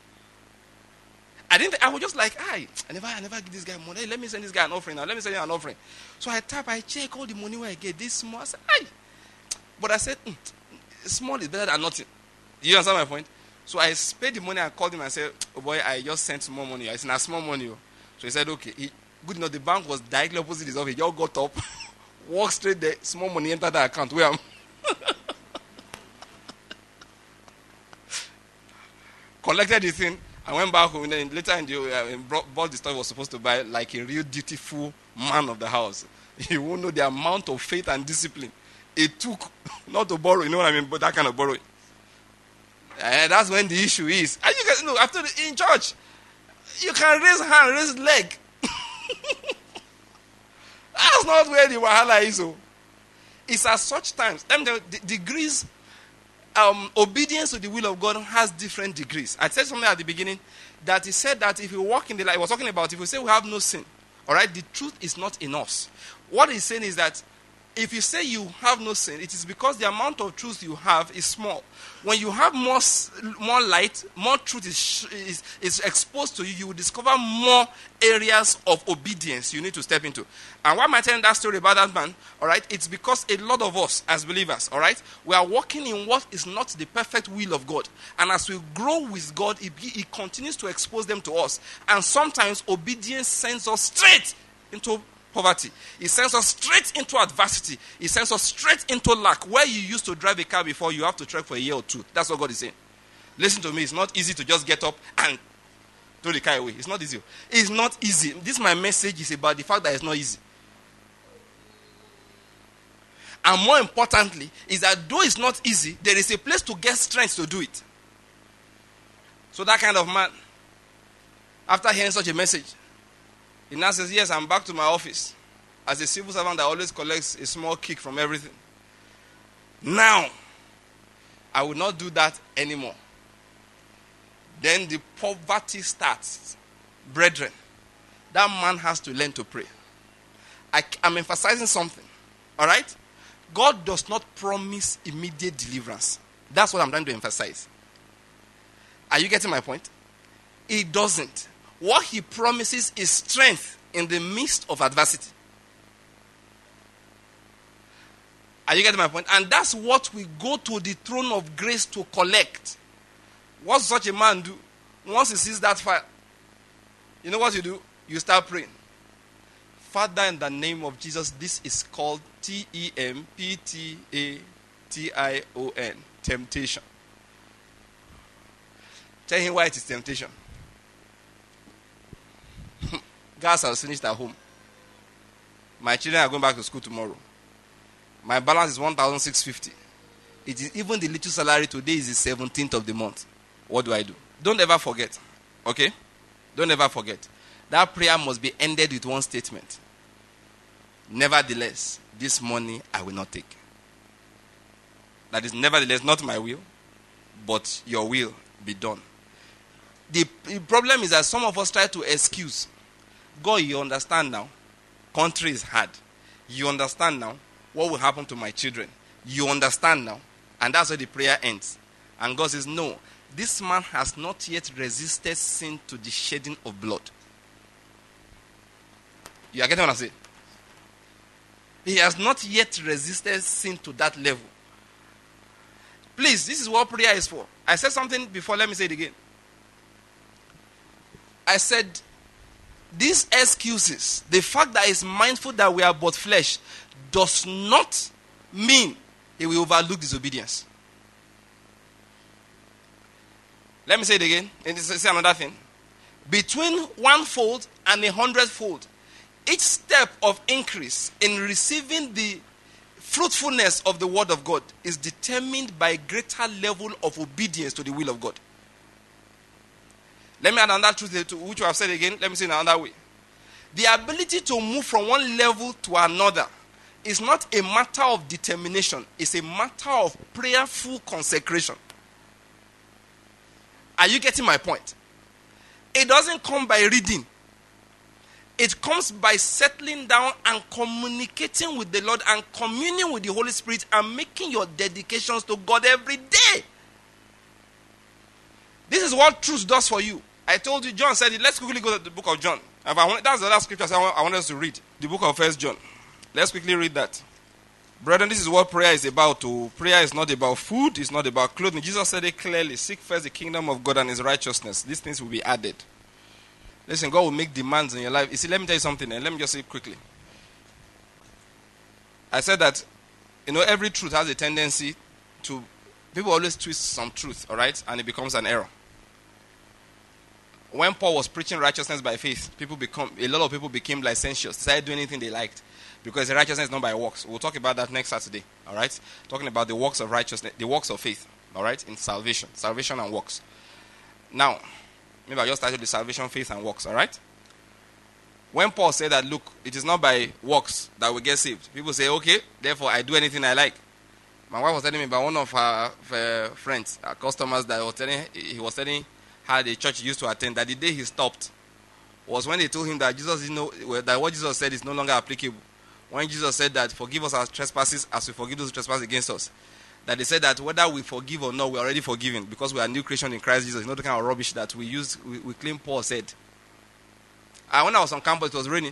I didn't. I was just like, I, I never, I never give this guy money. Hey, let me send this guy an offering now. Let me send him an offering. So I tap, I check all the money where I get. This small, I said, aye. But I said, mm, small is better than nothing. Do you understand my point? So I paid the money and called him and said, oh boy, I just sent more money. I said, nah, small money. So he said, okay. He, good enough, the bank was directly opposite his office. He all got up, walked straight there, small money entered the account. Where am collected the thing. I went back home, and then later in the, uh, brought, bought the stuff I was supposed to buy like a real dutiful man of the house. You won't know the amount of faith and discipline it took not to borrow, you know what I mean, but that kind of borrowing. And that's when the issue is. And you guys know, after the, in church, you can raise hand, raise leg. That's not where the wahala is. So. It's at such times. I mean, the, the degrees, um, obedience to the will of God has different degrees. I said something at the beginning that he said that if you walk in the light, he was talking about if we say we have no sin, all right, the truth is not in us. What he's saying is that if you say you have no sin, it is because the amount of truth you have is small. When you have more, more light, more truth is, is, is exposed to you, you will discover more areas of obedience you need to step into. And why am I telling that story about that man? All right, it's because a lot of us as believers, all right, we are walking in what is not the perfect will of God. And as we grow with God, it, it continues to expose them to us. And sometimes obedience sends us straight into poverty. It sends us straight into adversity. It sends us straight into lack. Where you used to drive a car before, you have to trek for a year or two. That's what God is saying. Listen to me. It's not easy to just get up and throw the car away. It's not easy. It's not easy. This my message is about the fact that it's not easy. And more importantly, is that though it's not easy, there is a place to get strength to do it. So that kind of man, after hearing such a message, he now says, yes, I'm back to my office. As a civil servant that always collects a small kick from everything. Now, I will not do that anymore. Then the poverty starts. Brethren, that man has to learn to pray. I, I'm emphasizing something. All right? God does not promise immediate deliverance. That's what I'm trying to emphasize. Are you getting my point? He doesn't. What he promises is strength in the midst of adversity. Are you getting my point? And that's what we go to the throne of grace to collect. What does such a man do? Once he sees that fire, you know what you do? You start praying. Father, in the name of Jesus, this is called T E M P T A T I O N, temptation. Tell him why it is temptation. Gas has finished at home. My children are going back to school tomorrow. My balance is one thousand six hundred fifty. It is even the little salary today is the seventeenth of the month. What do I do? Don't ever forget. Okay? Don't ever forget. That prayer must be ended with one statement. Nevertheless, this money I will not take. That is, nevertheless, not my will, but your will be done. The, the problem is that some of us try to excuse. God, you understand now. Country is hard. You understand now what will happen to my children. You understand now. And that's where the prayer ends. And God says, no, this man has not yet resisted sin to the shedding of blood. You are getting what I say? He has not yet resisted sin to that level. Please, this is what prayer is for. I said something before, let me say it again. I said, these excuses, the fact that he's mindful that we are but flesh, does not mean he will overlook disobedience. Let me say it again. And say another thing. Between one fold and a hundredfold, each step of increase in receiving the fruitfulness of the word of God is determined by a greater level of obedience to the will of God. Let me add another truth to which I have said again. Let me say in another way. The ability to move from one level to another is not a matter of determination. It's a matter of prayerful consecration. Are you getting my point? It doesn't come by reading. It comes by settling down and communicating with the Lord and communing with the Holy Spirit and making your dedications to God every day. This is what truth does for you. I told you, John said it. Let's quickly go to the book of John. That's the last scripture I want, I want us to read. The book of First John. Let's quickly read that. Brethren, this is what prayer is about. Oh, prayer is not about food. It's not about clothing. Jesus said it clearly. Seek first the kingdom of God and his righteousness. These things will be added. Listen, God will make demands in your life. You see, let me tell you something, and let me just say it quickly. I said that, you know, every truth has a tendency to, people always twist some truth, all right, and it becomes an error. When Paul was preaching righteousness by faith, people become, a lot of people became licentious, decided to do anything they liked, because the righteousness is not by works. We'll talk about that next Saturday, all right, talking about the works of righteousness, the works of faith, all right, in salvation, salvation and works. Now, maybe I just started with salvation, faith, and works, all right? When Paul said that, look, it is not by works that we get saved. People say, okay, therefore I do anything I like. My wife was telling me about one of her, her friends, her customers, that was telling, he was telling her the church he used to attend, that the day he stopped was when they told him that Jesus didn't know, that what Jesus said is no longer applicable. When Jesus said that, forgive us our trespasses as we forgive those who trespass against us. That they said that whether we forgive or not, we are already forgiven because we are new creation in Christ Jesus. You know the kind of rubbish that we use, we, we claim Paul said. And when I was on campus, it was raining.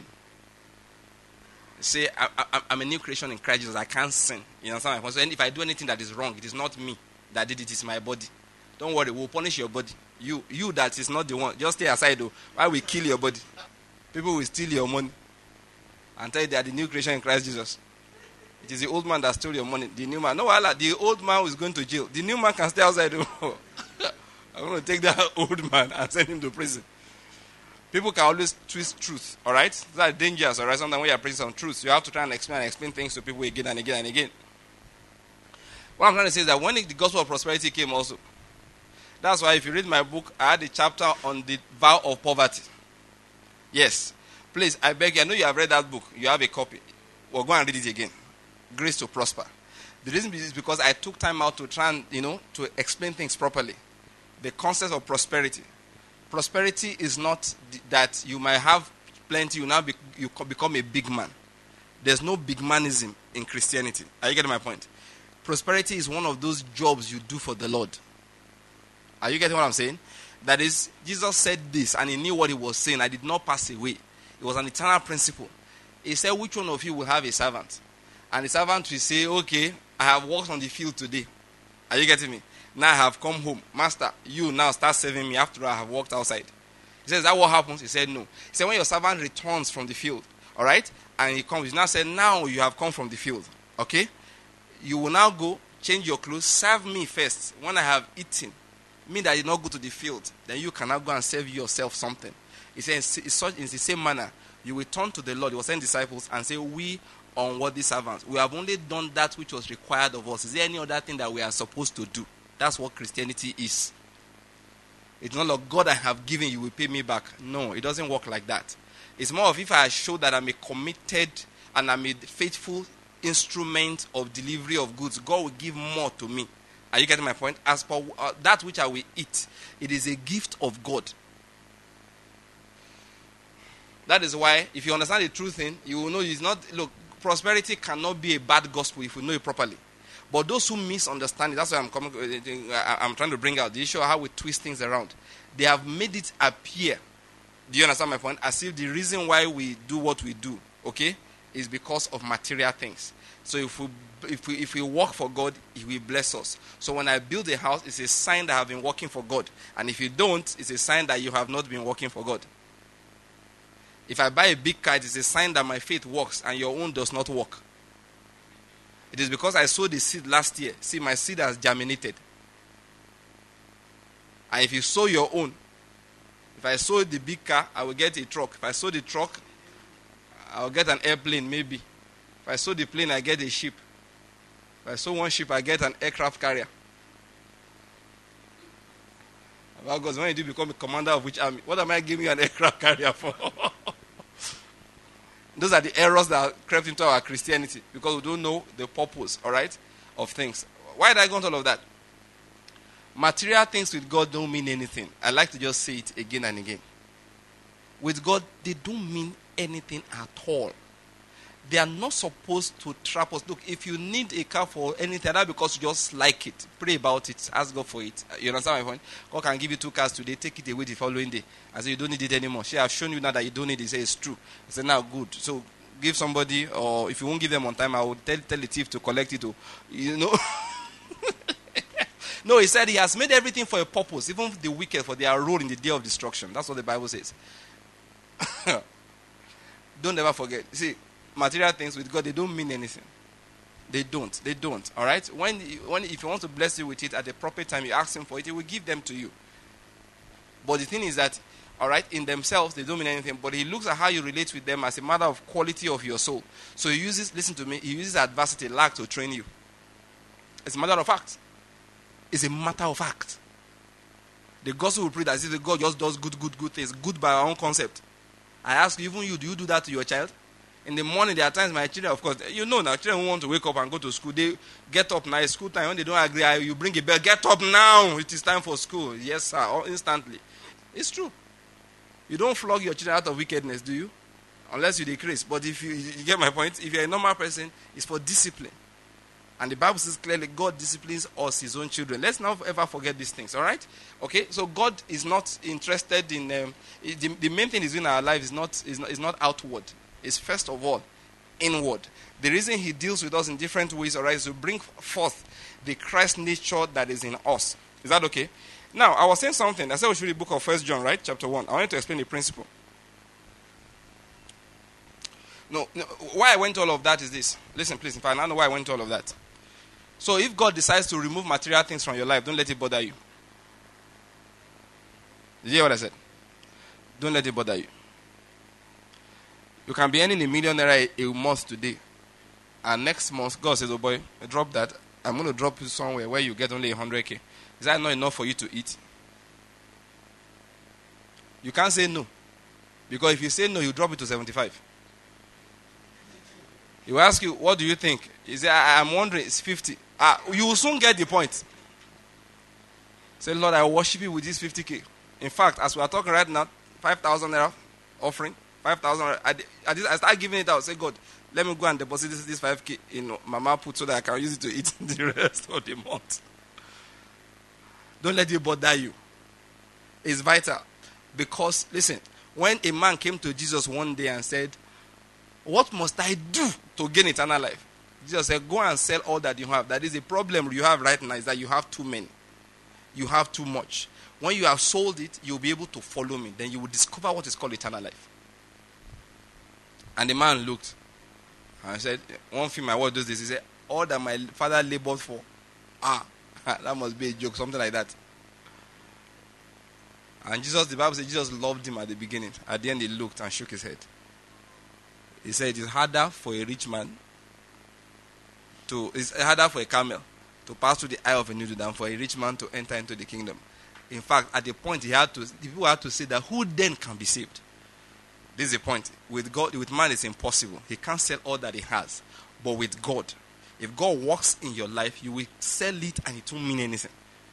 Say, I, I, I'm a new creation in Christ Jesus. I can't sin. You understand my point? So if I do anything that is wrong, it is not me that did it. It is my body. Don't worry, we'll punish your body. You, you that is not the one. Just stay aside though. Why we kill your body? People will steal your money and tell you they are the new creation in Christ Jesus. It is the old man that stole your money. The new man. No, the old man who is going to jail. The new man can stay outside. I'm going to take that old man and send him to prison. People can always twist truth. All right? That's dangerous. All right? Sometimes when you are preaching some truth, you have to try and explain and explain things to people again and again and again. What I'm trying to say is that when the gospel of prosperity came also, that's why if you read my book, I had a chapter on the vow of poverty. Yes. Please, I beg you. I know you have read that book. You have a copy. Well, go and read it again. Grace to prosper. The reason is because I took time out to try and, you know, to explain things properly. The concept of prosperity. Prosperity is not that you might have plenty, you now be, you become a big man. There's no big manism in Christianity. Are you getting my point? Prosperity is one of those jobs you do for the Lord. Are you getting what I'm saying? That is, Jesus said this and he knew what he was saying. I did not pass away. It was an eternal principle. He said, which one of you will have a servant? And the servant will say, okay, I have worked on the field today. Are you getting me? Now I have come home. Master, you now start serving me after I have walked outside. He says, is that what happens? He said, no. He said, when your servant returns from the field, all right, and he comes, he now said, now you have come from the field, okay? You will now go, change your clothes, serve me first. When I have eaten, me that did not go to the field, then you cannot go and serve yourself something. He says, in such in the same manner, you will turn to the Lord, he was saying disciples, and say, we unworthy servants, we have only done that which was required of us. Is there any other thing that we are supposed to do? That's what Christianity is. It's not like God I have given, you will pay me back. No, it doesn't work like that. It's more of if I show that I'm a committed and I'm a faithful instrument of delivery of goods, God will give more to me. Are you getting my point? As for uh, that which I will eat, it is a gift of God. That is why, if you understand the true thing, you will know it's not, look, prosperity cannot be a bad gospel if you know it properly. But those who misunderstand it, that's why I'm coming, I'm trying to bring out the issue of how we twist things around. They have made it appear, do you understand my point? As if the reason why we do what we do, okay, is because of material things. So if we if we if we work for God, He will bless us. So when I build a house, it's a sign that I have been working for God. And if you don't, it's a sign that you have not been working for God. If I buy a big car, it's a sign that my faith works and your own does not work. It is because I sowed the seed last year. See, my seed has germinated. And if you sow your own, if I sow the big car, I will get a truck. If I sow the truck, I will get an airplane maybe. If I sow the plane, I get a ship. If I sow one ship, I get an aircraft carrier. Because when you do become a commander of which army, what am I giving you an aircraft carrier for? Those are the errors that crept into our Christianity because we don't know the purpose, all right, of things. Why did I go into all of that? Material things with God don't mean anything. I like to just say it again and again. With God, they don't mean anything at all. They are not supposed to trap us. Look, if you need a car for anything, that's because you just like it. Pray about it. Ask God for it. You understand my point? God can give you two cars today. Take it away the following day. I say you don't need it anymore. See, I've shown you now that you don't need it. He says it's true. I said, now good. So give somebody, or if you won't give them on time, I will tell, tell the thief to collect it. Or, you know. No, he said he has made everything for a purpose. Even the wicked for their role in the day of destruction. That's what the Bible says. Don't ever forget. See, material things with God, they don't mean anything. They don't. They don't. All right? When, when, if he wants to bless you with it at the proper time, you ask him for it, he will give them to you. But the thing is that, all right, in themselves, they don't mean anything. But he looks at how you relate with them as a matter of quality of your soul. So he uses, listen to me, he uses adversity, lack to train you. It's a matter of fact. It's a matter of fact. The gospel will preach as if the God just does good, good, good things. Good by our own concept. I ask you, even you, do you do that to your child? In the morning, there are times my children, of course, you know now, children who want to wake up and go to school, they get up now. It's school time. When they don't agree, you bring a bell. Get up now. It is time for school. Yes, sir. Or instantly. It's true. You don't flog your children out of wickedness, do you? Unless you decrease. But if you, you get my point, if you're a normal person, it's for discipline. And the Bible says clearly God disciplines us, his own children. Let's not ever forget these things, all right? Okay, so God is not interested in, um, the, the main thing is in our life is not, is not, is not outward. It's first of all inward. The reason he deals with us in different ways, all right, is to bring forth the Christ nature that is in us. Is that okay? Now, I was saying something. I said we should read the book of First John, right? Chapter one. I wanted to explain the principle. No, no, why I went to all of that is this. Listen, please, if I now know why I went to all of that. So if God decides to remove material things from your life, don't let it bother you. Did you hear what I said? Don't let it bother you. You can be earning a million naira a, a month today. And next month, God says, oh boy, drop that. I'm going to drop you somewhere where you get only one hundred k. Is that not enough for you to eat? You can't say no. Because if you say no, you drop it to seventy-five. He will ask you, what do you think? He say, I, I'm wondering, it's fifty. Ah, you will soon get the point. Say, Lord, I worship you with this fifty k. In fact, as we are talking right now, five thousand naira offering, five thousand naira. I, I, I start giving it out. Say, God, let me go and deposit this, this five k in Mama put so that I can use it to eat the rest of the month. Don't let it bother you. It's vital. Because, listen, when a man came to Jesus one day and said, what must I do to gain eternal life? Jesus said, go and sell all that you have. That is a problem you have right now, is that you have too many. you have too much. When you have sold it, you'll be able to follow me. Then you will discover what is called eternal life. And the man looked and said, one thing my word does this. He said, all that my father labored for. Ah, that must be a joke, something like that. And Jesus, the Bible says Jesus loved him at the beginning. At the end, he looked and shook his head. He said, it is harder for a rich man to, it's harder for a camel to pass through the eye of a needle than for a rich man to enter into the kingdom. In fact, at the point he had to, the people had to say that who then can be saved? This is the point. With God, with man, it's impossible. He can't sell all that he has. But with God, if God works in your life, you will sell it and it won't mean anything.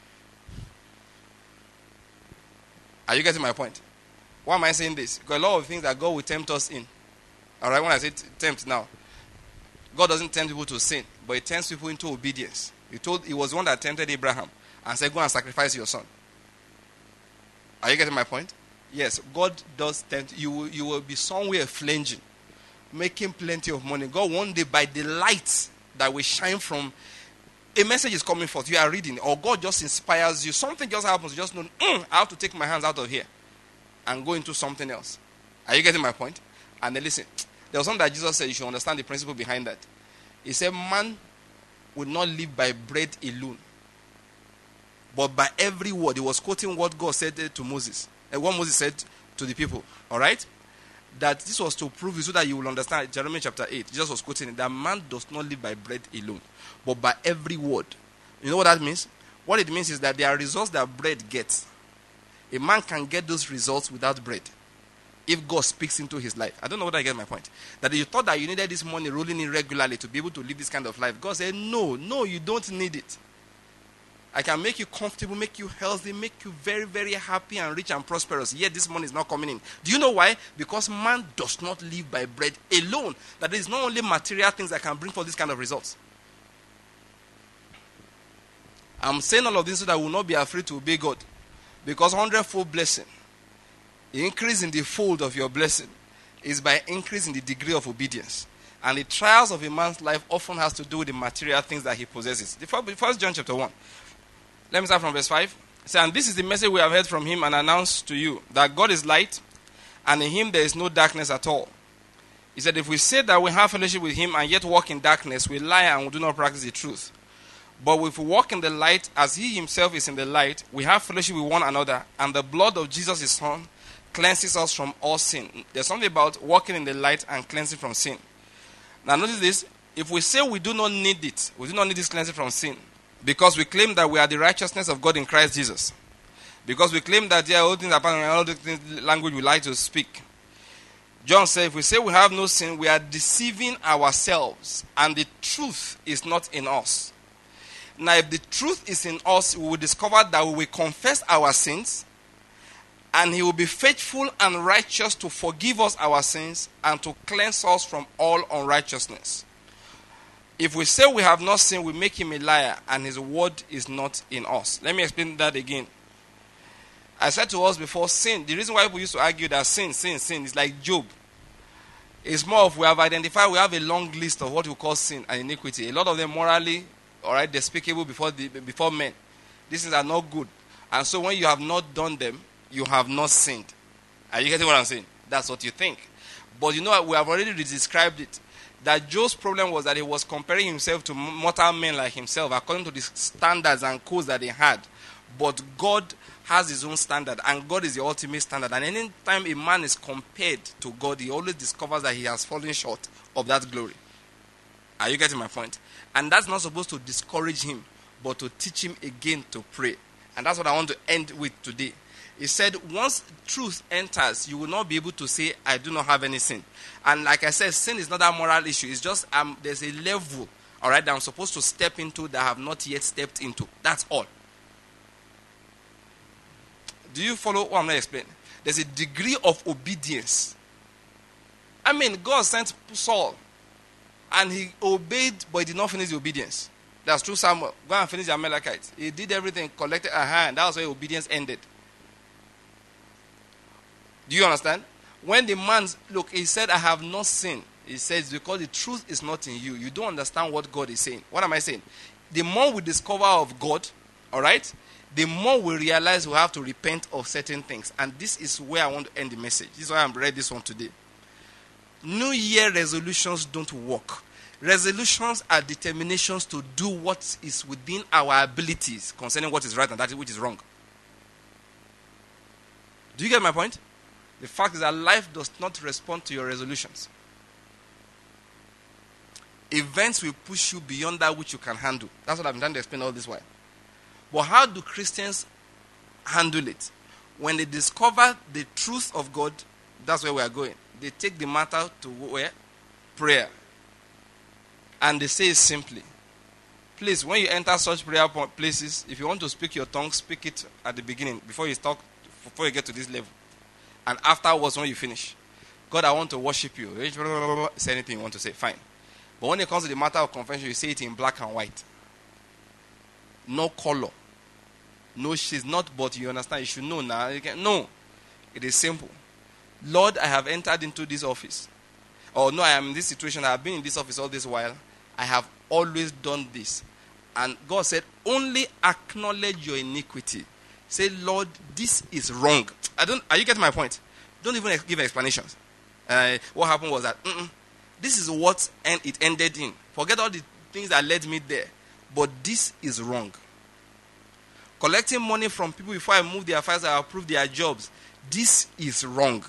Are you getting my point? Why am I saying this? Because a lot of things that God will tempt us in. Alright, when I say t- tempt now, God doesn't tempt people to sin, but he tempts people into obedience. He told, he was the one that tempted Abraham and said, go and sacrifice your son. Are you getting my point? Yes, God does tempt you. Will, you will be somewhere flanging, making plenty of money. God one day, by the light that will shine from, a message is coming forth. You are reading, or God just inspires you. Something just happens. You just know, mm, I have to take my hands out of here and go into something else. Are you getting my point? And then listen, there was something that Jesus said. You should understand the principle behind that. He said, man will not live by bread alone, but by every word. He was quoting what God said to Moses, and what Moses said to the people. All right? That this was to prove you so that you will understand. Jeremiah chapter eight, Jesus was quoting it, that man does not live by bread alone, but by every word. You know what that means? What it means is that there are results that bread gets. A man can get those results without bread if God speaks into his life. I don't know whether I get my point. That you thought that you needed this money rolling in regularly to be able to live this kind of life. God said, no, no, you don't need it. I can make you comfortable, make you healthy, make you very, very happy and rich and prosperous. Yet this money is not coming in. Do you know why? Because man does not live by bread alone. That there is not only material things that can bring forth this kind of results. I'm saying all of this so that we will not be afraid to obey God. Because hundredfold blessing, the increase in the fold of your blessing, is by increase in the degree of obedience. And the trials of a man's life often has to do with the material things that he possesses. The first John chapter one. Let me start from verse five. It says, and this is the message we have heard from him and announced to you, that God is light, and in him there is no darkness at all. He said, if we say that we have fellowship with him and yet walk in darkness, we lie and we do not practice the truth. But if we walk in the light as he himself is in the light, we have fellowship with one another, and the blood of Jesus his son cleanses us from all sin. There's something about walking in the light and cleansing from sin. Now notice this, if we say we do not need it, we do not need this cleansing from sin, because we claim that we are the righteousness of God in Christ Jesus. Because we claim that there are all things apart from all the things, language we like to speak. John said, if we say we have no sin, we are deceiving ourselves, and the truth is not in us. Now, if the truth is in us, we will discover that we will confess our sins, and he will be faithful and righteous to forgive us our sins and to cleanse us from all unrighteousness. If we say we have not sinned, we make him a liar, and his word is not in us. Let me explain that again. I said to us before, sin, the reason why people used to argue that sin, sin, sin is like Job. It's more of we have identified, we have a long list of what we call sin and iniquity. A lot of them morally, all right, despicable before the, before men. These things are not good. And so when you have not done them, you have not sinned. Are you getting what I'm saying? That's what you think. But you know what? We have already described it. That Job's problem was that he was comparing himself to mortal men like himself according to the standards and codes that he had. But God has his own standard, and God is the ultimate standard. And any time a man is compared to God, he always discovers that he has fallen short of that glory. Are you getting my point? And that's not supposed to discourage him, but to teach him again to pray. And that's what I want to end with today. He said, once truth enters, you will not be able to say, I do not have any sin. And like I said, sin is not a moral issue. It's just um, there's a level, all right, that I'm supposed to step into that I have not yet stepped into. That's all. Do you follow what I'm going to explain? There's a degree of obedience. I mean, God sent Saul, and he obeyed, but he did not finish the obedience. That's true, Samuel. Go and finish the Amalekites. He did everything, collected a hand. That was where obedience ended. Do you understand? When the man, look, he said, I have not sinned. He says, because the truth is not in you. You don't understand what God is saying. What am I saying? The more we discover of God, all right, the more we realize we have to repent of certain things. And this is where I want to end the message. This is why I'm reading this one today. New Year resolutions don't work. Resolutions are determinations to do what is within our abilities concerning what is right and that which is wrong. Do you get my point? The fact is that life does not respond to your resolutions. Events will push you beyond that which you can handle. That's what I've been trying to explain all this while. But how do Christians handle it? When they discover the truth of God, that's where we are going. They take the matter to where? Prayer. And they say it simply. Please, when you enter such prayer places, if you want to speak your tongue, speak it at the beginning, before you talk, before you get to this level. And afterwards, when you finish, God, I want to worship you. Say anything you want to say, fine. But when it comes to the matter of confession, you say it in black and white. No color. No, she's not, but you understand, you should know now. You can, no, it is simple. Lord, I have entered into this office. Or no, I am in this situation. I have been in this office all this while. I have always done this. And God said, only acknowledge your iniquity. Say, Lord, this is wrong. I don't. Are you getting my point? Don't even give explanations. Uh, what happened was that mm-mm, this is what end, it ended in. Forget all the things that led me there. But this is wrong. Collecting money from people before I move their files, I approve their jobs. This is wrong.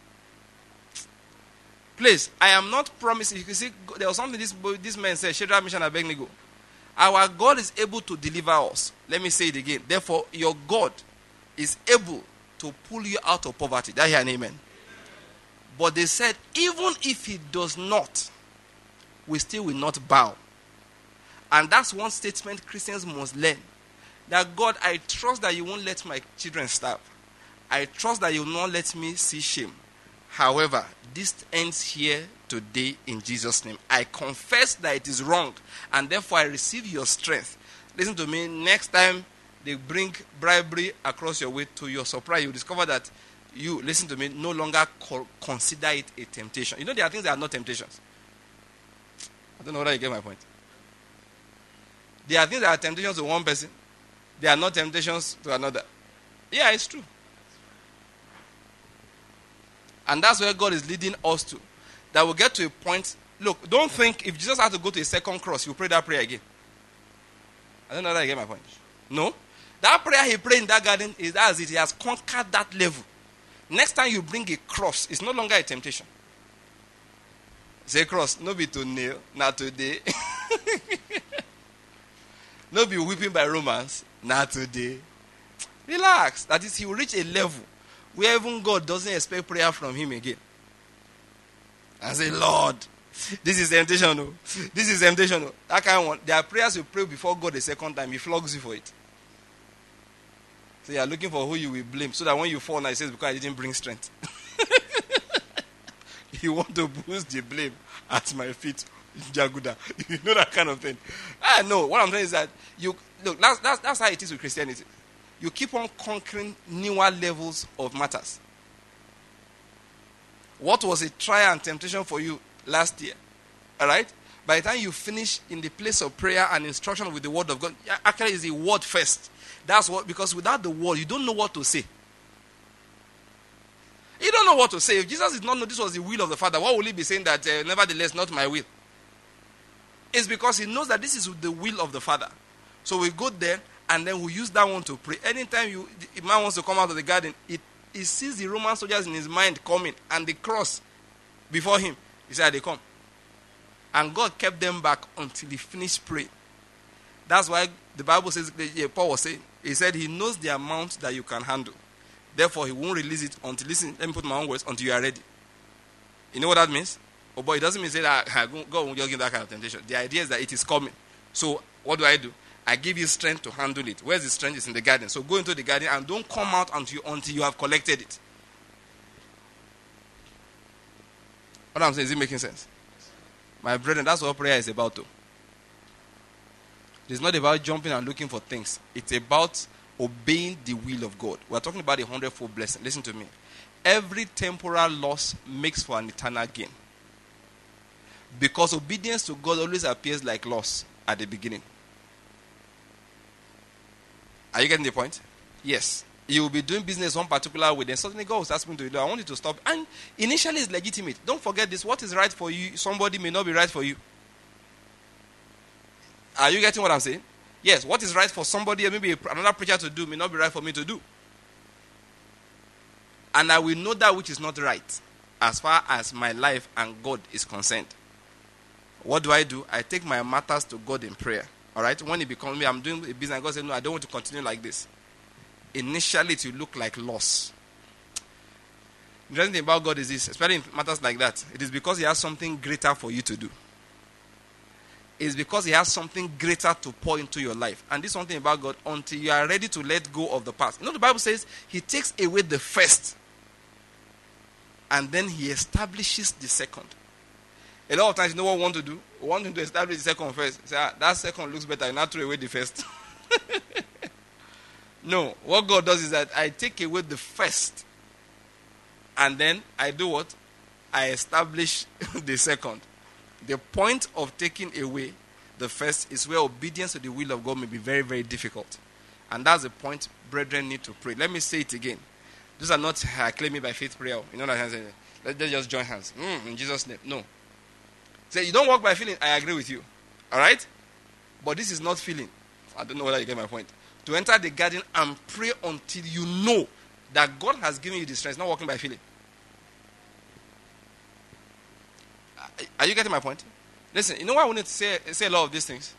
Please, I am not promising. You can see, there was something this, this man said, Shadrach, Meshach, and Abednego. Our God is able to deliver us. Let me say it again. Therefore, your God is able to pull you out of poverty. That hear an amen. But they said, even if he does not, we still will not bow. And that's one statement Christians must learn. That God, I trust that you won't let my children starve. I trust that you will not let me see shame. However, this ends here today in Jesus' name. I confess that it is wrong, and therefore I receive your strength. Listen to me, next time they bring bribery across your way, to your surprise, you discover that you, listen to me, no longer co- consider it a temptation. You know, there are things that are not temptations. I don't know whether you get my point. There are things that are temptations to one person. They are not temptations to another. Yeah, it's true. And that's where God is leading us to. That we'll get to a point. Look, don't think if Jesus had to go to a second cross, he'll pray that prayer again. I don't know that you get my point. No. That prayer he prayed in that garden is as it. He has conquered that level. Next time you bring a cross, it's no longer a temptation. Say cross, no be to nail, not today. No be weeping by romance, not today. Relax. That is, he will reach a level where even God doesn't expect prayer from him again. I say, Lord, this is temptation. No. This is temptation. No. That kind of one. There are prayers you pray before God the second time. He flogs you for it. So you are looking for who you will blame. So that when you fall now, he says, because I didn't bring strength. You want to boost the blame at my feet. Jaguda. You know that kind of thing. I know. What I'm saying is that, you look, that's, that's, that's how it is with Christianity. You keep on conquering newer levels of matters. What was a trial and temptation for you last year? All right? By the time you finish in the place of prayer and instruction with the word of God, actually it's the word first. That's what, because without the word, you don't know what to say. You don't know what to say. If Jesus did not know this was the will of the Father, what will he be saying that, uh, nevertheless, not my will? It's because he knows that this is the will of the Father. So we go there, and then we use that one to pray. Anytime you, the man wants to come out of the garden, it, he sees the Roman soldiers in his mind coming, and the cross before him. He said, they come. And God kept them back until he finished praying. That's why the Bible says, Paul was saying, he said he knows the amount that you can handle. Therefore, he won't release it until, listen, let me put my own words, until you are ready. You know what that means? Oh, but it doesn't mean say that God won't just give that kind of temptation. The idea is that it is coming. So, what do I do? I give you strength to handle it. Where's the strength? It's in the garden. So, go into the garden and don't come out until, until you have collected it. What I'm saying, is it making sense? My brethren, that's what prayer is about too. It's not about jumping and looking for things. It's about obeying the will of God. We're talking about a hundredfold blessing. Listen to me. Every temporal loss makes for an eternal gain. Because obedience to God always appears like loss at the beginning. Are you getting the point? Yes. You will be doing business one particular way, then suddenly God will ask me to do. I want you to stop. And initially it's legitimate. Don't forget this. What is right for you, somebody may not be right for you. Are you getting what I'm saying? Yes. What is right for somebody, maybe another preacher to do, may not be right for me to do. And I will know that which is not right as far as my life and God is concerned. What do I do? I take my matters to God in prayer. All right? When it becomes me, I'm doing a business, God says, no, I don't want to continue like this. Initially, it will look like loss. The interesting thing about God is this, especially in matters like that, it is because He has something greater for you to do. It's because He has something greater to pour into your life. And this is one thing about God, until you are ready to let go of the past. You know, the Bible says He takes away the first, and then He establishes the second. A lot of times, you know what we want to do? We want Him to establish the second first. Say, ah, that second looks better, you now throw away the first. No, what God does is that I take away the first, and then I do what? I establish the second. The point of taking away the first is where obedience to the will of God may be very, very difficult. And that's the point brethren need to pray. Let me say it again. These are not uh, claiming by faith prayer. You know what I'm saying? Let's just join hands. Mm, in Jesus' name. No. Say, you don't walk by feeling. I agree with you. All right? But this is not feeling. I don't know whether you get my point. To enter the garden and pray until you know that God has given you the strength, not walking by feeling. Are you getting my point? Listen, you know why we need to say, say a lot of these things?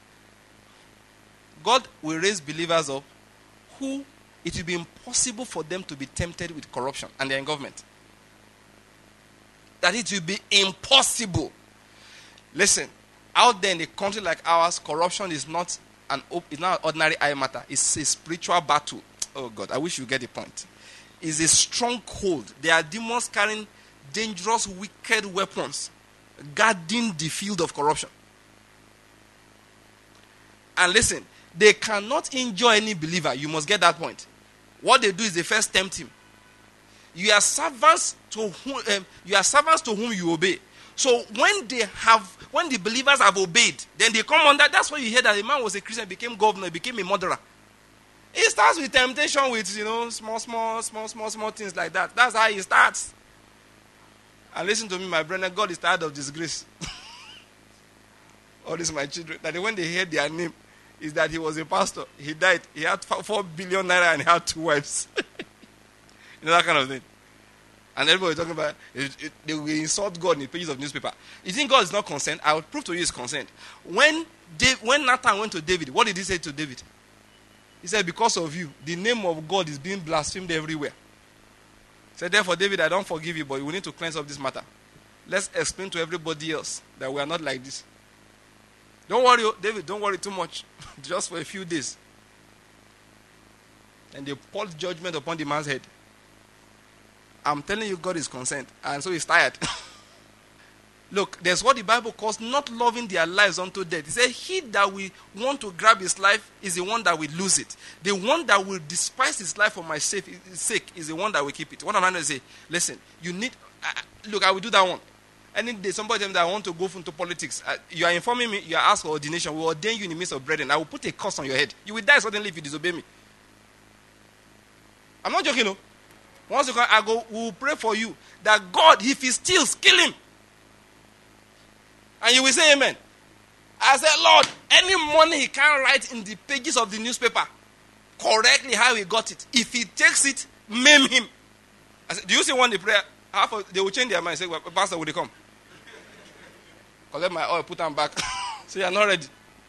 God will raise believers up who it will be impossible for them to be tempted with corruption, and they're in government. That it will be impossible. Listen, out there in a country like ours, corruption is not an it's not an ordinary eye matter. It's a spiritual battle. Oh God, I wish you get the point. It's a stronghold. There are demons carrying dangerous, wicked weapons, guarding the field of corruption. And listen, they cannot injure any believer. You must get that point. What they do is they first tempt him. You are servants to whom um, you are servants to whom you obey. So when they have, when the believers have obeyed, then they come under. That's why you hear that a man was a Christian, became governor, became a murderer. It starts with temptation, with you know small, small, small, small, small things like that. That's how it starts. And listen to me, my brother. God is tired of disgrace. All these my children. That when they hear their name, is that he was a pastor. He died. He had four billion naira and he had two wives. You know that kind of thing. And everybody talking about it, it, they will insult God in the pages of newspaper. You think God is not concerned? I will prove to you He's concerned. When Dave, when Nathan went to David, what did he say to David? He said, because of you, the name of God is being blasphemed everywhere. He said, therefore, David, I don't forgive you, but we need to cleanse up this matter. Let's explain to everybody else that we are not like this. Don't worry, David, don't worry too much. Just for a few days. And they poured judgment upon the man's head. I'm telling you, God is concerned. And so he's tired. Look, there's what the Bible calls not loving their lives unto death. He said, he that will want to grab his life is the one that will lose it. The one that will despise his life for my sake is the one that will keep it. What I'm trying to say, listen, you need, uh, look, I will do that one. Any day somebody tells me that I want to go into politics, uh, you are informing me, you are asked for ordination, we will ordain you in the midst of brethren. I will put a curse on your head. You will die suddenly if you disobey me. I'm not joking, no. Once you come, I go, we will pray for you that God, if he steals, kill him. And you will say amen. I said, Lord, any money he can't write in the pages of the newspaper correctly how he got it, if he takes it, maim him. I said, do you see one the prayer? Half of, they will change their mind and say, well, Pastor, will they come? Collect my oil, put them back. Say, you're not ready.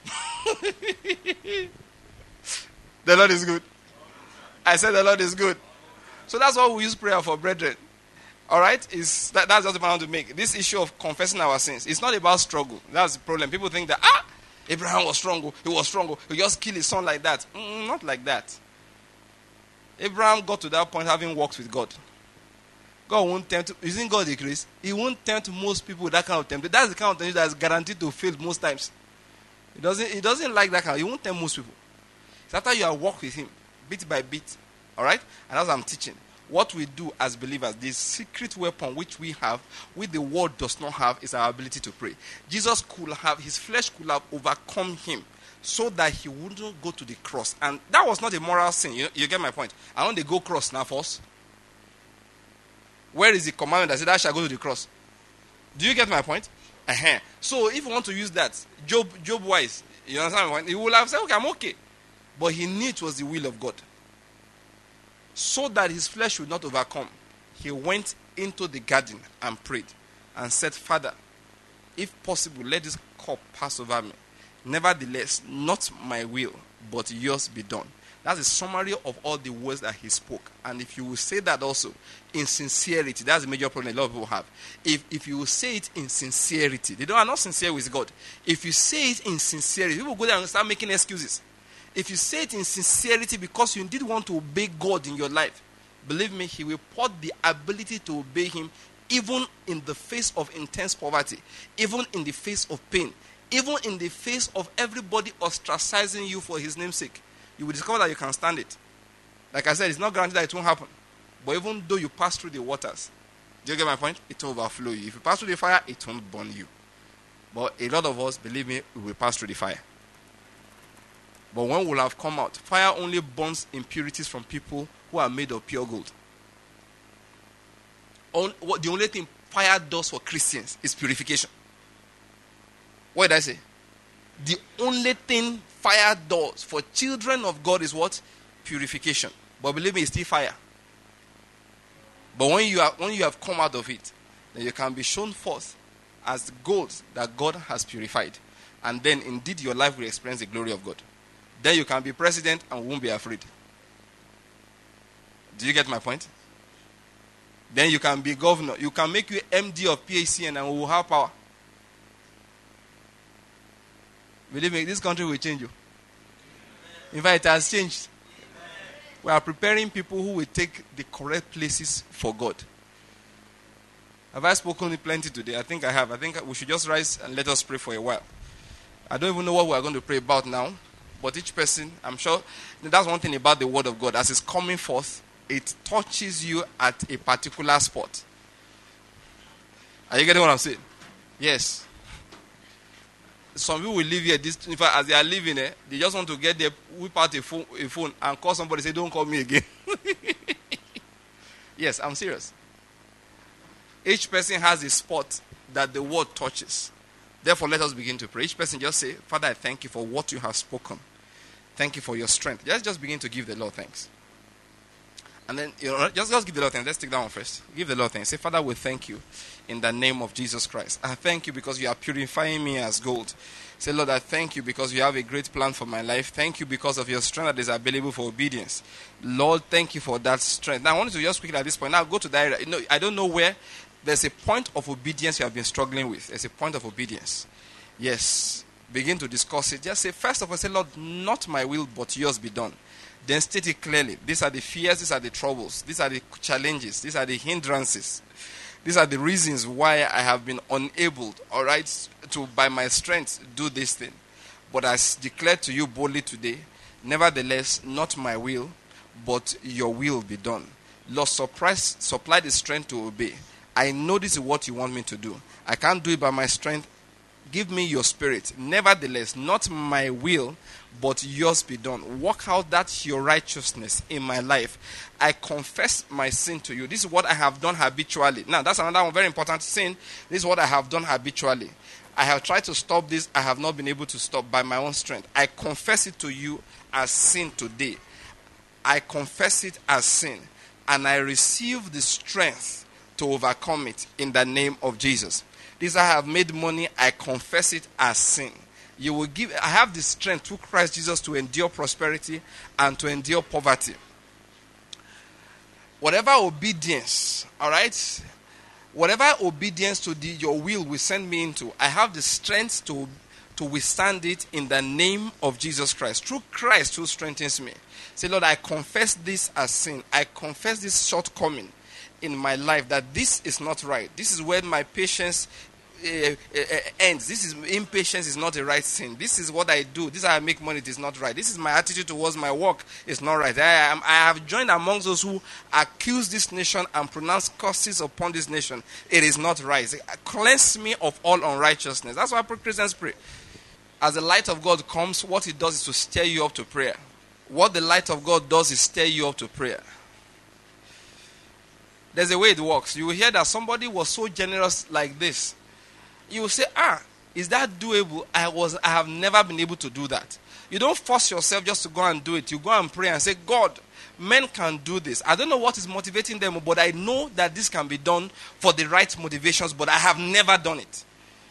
The Lord is good. I said the Lord is good. So that's why we use prayer for brethren. All right? Is that, that's just the point I want to make. This issue of confessing our sins. It's not about struggle. That's the problem. People think that, ah, Abraham was strong. He was strong. He just killed his son like that. Mm, not like that. Abraham got to that point having walked with God. God won't tempt, isn't God a grace? He won't tempt most people with that kind of temptation. That's the kind of temptation that is guaranteed to fail most times. He doesn't, he doesn't like that kind of, he won't tempt most people. It's after you have walked with him, bit by bit. All right? And as I'm teaching, what we do as believers, the secret weapon which we have, which the world does not have, is our ability to pray. Jesus could have, his flesh could have overcome him so that he wouldn't go to the cross. And that was not a moral sin. You, you get my point? I want to go cross now first. Where is the commandment that said, I shall go to the cross? Do you get my point? Uh-huh. So if you want to use that, Job, Job wise, you understand my point? He would have said, okay, I'm okay. But he knew it was the will of God. So that his flesh would not overcome, he went into the garden and prayed and said, Father, if possible, let this cup pass over me. Nevertheless, not my will, but yours be done. That's a summary of all the words that he spoke. And if you will say that also in sincerity, that's a major problem a lot of people have. If if you will say it in sincerity, they don't are not sincere with God. If you say it in sincerity, people go there and start making excuses. If you say it in sincerity because you did want to obey God in your life, believe me, he will pour the ability to obey him even in the face of intense poverty, even in the face of pain, even in the face of everybody ostracizing you for his name's sake. You will discover that you can stand it. Like I said, it's not guaranteed that it won't happen. But even though you pass through the waters, do you get my point? It will overflow you. If you pass through the fire, it won't burn you. But a lot of us, believe me, we will pass through the fire. But when we'll have come out, fire only burns impurities from people who are made of pure gold. On, what, the only thing fire does for Christians is purification. What did I say? The only thing fire does for children of God is what? Purification. But believe me, it's still fire. But when you are when you have come out of it, then you can be shown forth as gold that God has purified. And then indeed your life will experience the glory of God. Then you can be president and won't be afraid. Do you get my point? Then you can be governor. You can make you M D of P A C N and we will have power. Believe me, this country will change you. In fact, it has changed. We are preparing people who will take the correct places for God. Have I spoken plenty today? I think I have. I think we should just rise and let us pray for a while. I don't even know what we are going to pray about now. But each person, I'm sure, that's one thing about the word of God. As it's coming forth, it touches you at a particular spot. Are you getting what I'm saying? Yes. Some people will live here. This, in fact, as they are living here, they just want to get there, whip out a phone, a phone and call somebody, say, don't call me again. Yes, I'm serious. Each person has a spot that the word touches. Therefore, let us begin to pray. Each person just say, Father, I thank you for what you have spoken. Thank you for your strength. Let's just begin to give the Lord thanks. And then, you know, just, just give the Lord thanks. Let's take that one first. Give the Lord thanks. Say, Father, we thank you in the name of Jesus Christ. I thank you because you are purifying me as gold. Say, Lord, I thank you because you have a great plan for my life. Thank you because of your strength that is available for obedience. Lord, thank you for that strength. Now, I want you to just quickly at this point. Now, go to that. You know, I don't know where. There's a point of obedience you have been struggling with. There's a point of obedience. Yes. Begin to discuss it. Just say, first of all, say, Lord, not my will, but yours be done. Then state it clearly. These are the fears, these are the troubles, these are the challenges, these are the hindrances. These are the reasons why I have been unable, all right, to, by my strength, do this thing. But I declare to you boldly today, nevertheless, not my will, but your will be done. Lord, surprise, supply the strength to obey. I know this is what you want me to do. I can't do it by my strength. Give me your spirit. Nevertheless, not my will, but yours be done. Work out that your righteousness in my life. I confess my sin to you. This is what I have done habitually. Now, that's another one very important sin. This is what I have done habitually. I have tried to stop this. I have not been able to stop by my own strength. I confess it to you as sin today. I confess it as sin. And I receive the strength to overcome it in the name of Jesus. This I have made money, I confess it as sin. You will give, I have the strength through Christ Jesus to endure prosperity and to endure poverty. Whatever obedience, all right, whatever obedience to the, your will will send me into, I have the strength to, to withstand it in the name of Jesus Christ. Through Christ who strengthens me. Say, Lord, I confess this as sin. I confess this shortcoming in my life, that this is not right. This is where my patience uh, uh, ends. This is impatience is not the right sin. This is what I do. This is how I make money. It is not right. This is my attitude towards my work. It's not right. I, am, I have joined amongst those who accuse this nation and pronounce curses upon this nation. It is not right. Cleanse me of all unrighteousness. That's why Christians pray. As the light of God comes, what it does is to stir you up to prayer. What the light of God does is stir you up to prayer. There's a way it works. You will hear that somebody was so generous like this. You will say, ah, is that doable? I was, I have never been able to do that. You don't force yourself just to go and do it. You go and pray and say, God, men can do this. I don't know what is motivating them, but I know that this can be done for the right motivations, but I have never done it.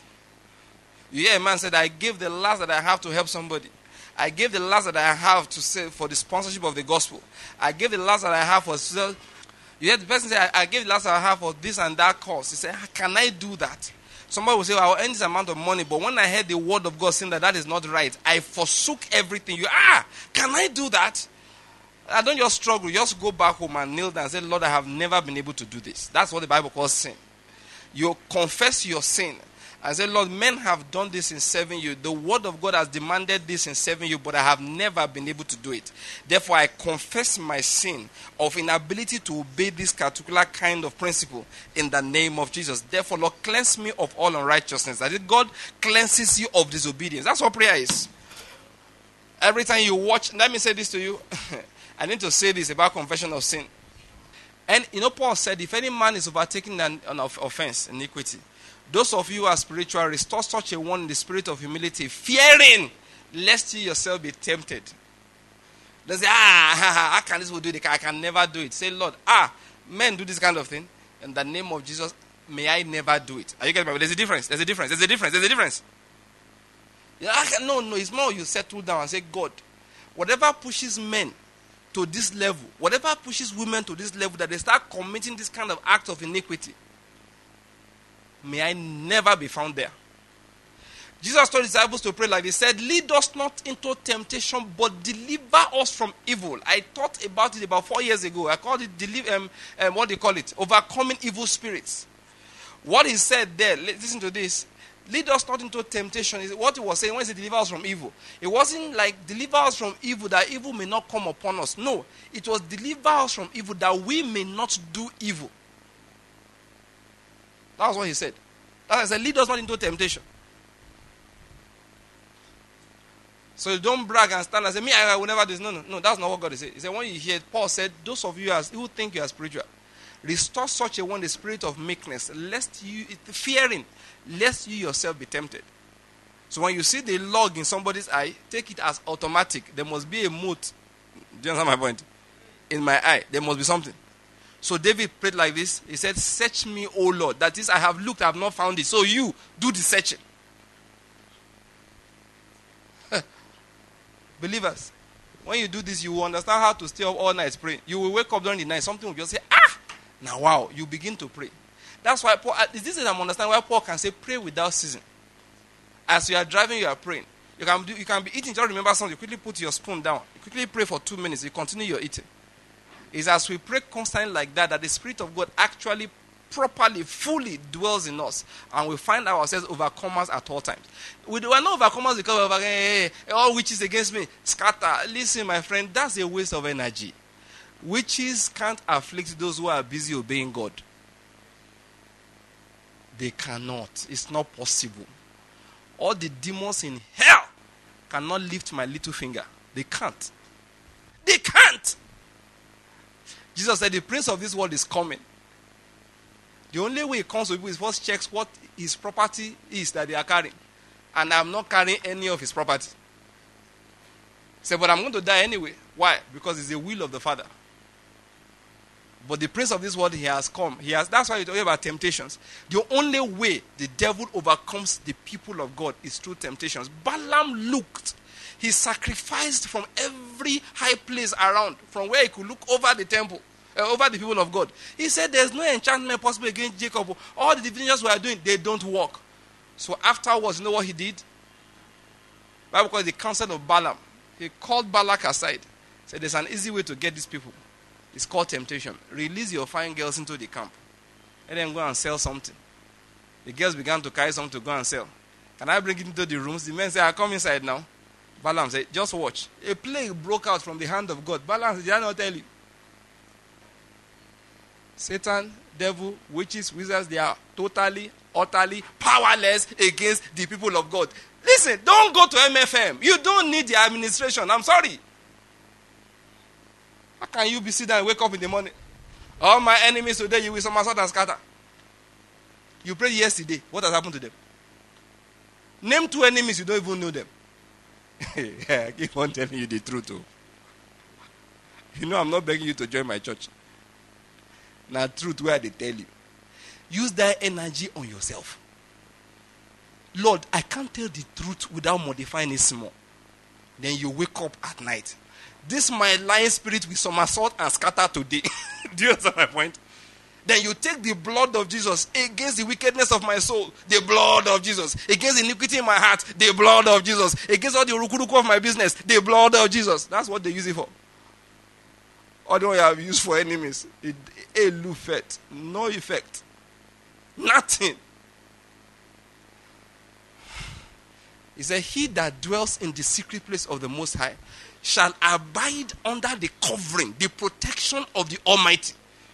You hear a man say, I gave the last that I have to help somebody. I gave the last that I have to say for the sponsorship of the gospel. I gave the last that I have for... You hear the person say, I, I gave the last that I have for this and that cause. He said, can I do that? Somebody will say, well, I will earn this amount of money, but when I heard the word of God saying that that is not right, I forsook everything. You, ah, can I do that? I don't just struggle. Just go back home and kneel down and say, Lord, I have never been able to do this. That's what the Bible calls sin. You confess your sin and say, Lord, men have done this in serving you. The word of God has demanded this in serving you, but I have never been able to do it. Therefore, I confess my sin of inability to obey this particular kind of principle in the name of Jesus. Therefore, Lord, cleanse me of all unrighteousness. That is, God cleanses you of disobedience. That's what prayer is. Every time you watch, let me say this to you. I need to say this about confession of sin. And you know, Paul said, if any man is overtaking an, an offense, iniquity, those of you who are spiritual, restore such a one in the spirit of humility, fearing lest you yourself be tempted. They say, ah, how can this one do it? I can never do it. Say, Lord, ah, men do this kind of thing. In the name of Jesus, may I never do it. Are you getting me? There's a difference. There's a difference. There's a difference. There's a difference. Yeah, no, no, it's more you settle down and say, God, whatever pushes men to this level, whatever pushes women to this level, that they start committing this kind of act of iniquity, may I never be found there. Jesus told his disciples to pray like this. He said, lead us not into temptation, but deliver us from evil. I thought about it about four years ago. I called it, deliver, um, um, what do you call it? Overcoming evil spirits. What he said there, listen to this. Lead us not into temptation. What he was saying when he said deliver us from evil. It wasn't like deliver us from evil that evil may not come upon us. No, it was deliver us from evil that we may not do evil. That was what he said. That is, lead us not into temptation. So you don't brag and stand and say, me, I will never do this. No, no, no, that's not what God is saying. He said, when you hear, Paul said, those of you who think you are spiritual, restore such a one the spirit of meekness, lest you, fearing, lest you yourself be tempted. So when you see the log in somebody's eye, take it as automatic. There must be a mote. Do you understand my point? In my eye, there must be something. So David prayed like this. He said, search me, O Lord. That is, I have looked, I have not found it. So you, do the searching. Believers, when you do this, you will understand how to stay up all night praying. You will wake up during the night, something will just say, ah! Now, wow, you begin to pray. That's why Paul, this is I'm understanding why Paul can say, pray without ceasing. As you are driving, you are praying. You can, do, you can be eating, just remember something. You quickly put your spoon down. You quickly pray for two minutes. You continue your eating. It's as we pray constantly like that, that the Spirit of God actually properly, fully dwells in us, and we find ourselves overcomers at all times. We are not overcomers because of hey, hey, all witches against me, scatter. Listen, my friend, that's a waste of energy. Witches can't afflict those who are busy obeying God. They cannot. It's not possible. All the demons in hell cannot lift my little finger. They can't. They can't. Jesus said, the prince of this world is coming. The only way he comes to people is first checks what his property is that they are carrying. And I'm not carrying any of his property. He said, but I'm going to die anyway. Why? Because it's the will of the Father. But the prince of this world, he has come. He has. That's why you talk about temptations. The only way the devil overcomes the people of God is through temptations. Balaam looked. He sacrificed from every high place around, from where he could look over the temple. Over the people of God. He said there's no enchantment possible against Jacob. All the divinations we are doing, they don't work. So afterwards, you know what he did? The Bible calls it the counsel of Balaam. He called Balak aside. Said there's an easy way to get these people. It's called temptation. Release your fine girls into the camp. Let them go and sell something. The girls began to carry something to go and sell. Can I bring it into the rooms? The men say, I come inside now. Balaam said, just watch. A plague broke out from the hand of God. Balaam said, did I not tell you? Satan, devil, witches, wizards, they are totally, utterly powerless against the people of God. Listen, don't go to M F M. You don't need the administration. I'm sorry. How can you be sit down and wake up in the morning? All my enemies today, you will somersault and scatter. You prayed yesterday. What has happened to them? Name two enemies, you don't even know them. Yeah, I keep on telling you the truth too. You know I'm not begging you to join my church. Now truth where they tell you. Use that energy on yourself. Lord, I can't tell the truth without modifying it small. Then you wake up at night. This my lying spirit will somersault and scatter today. Do you understand my point? Then you take the blood of Jesus against the wickedness of my soul, the blood of Jesus. Against iniquity in my heart, the blood of Jesus. Against all the rukuruku of my business, the blood of Jesus. That's what they use it for. All the one you have used for enemies, it, it effect, no effect, nothing. He said, he that dwells in the secret place of the Most High shall abide under the covering, the protection of the Almighty.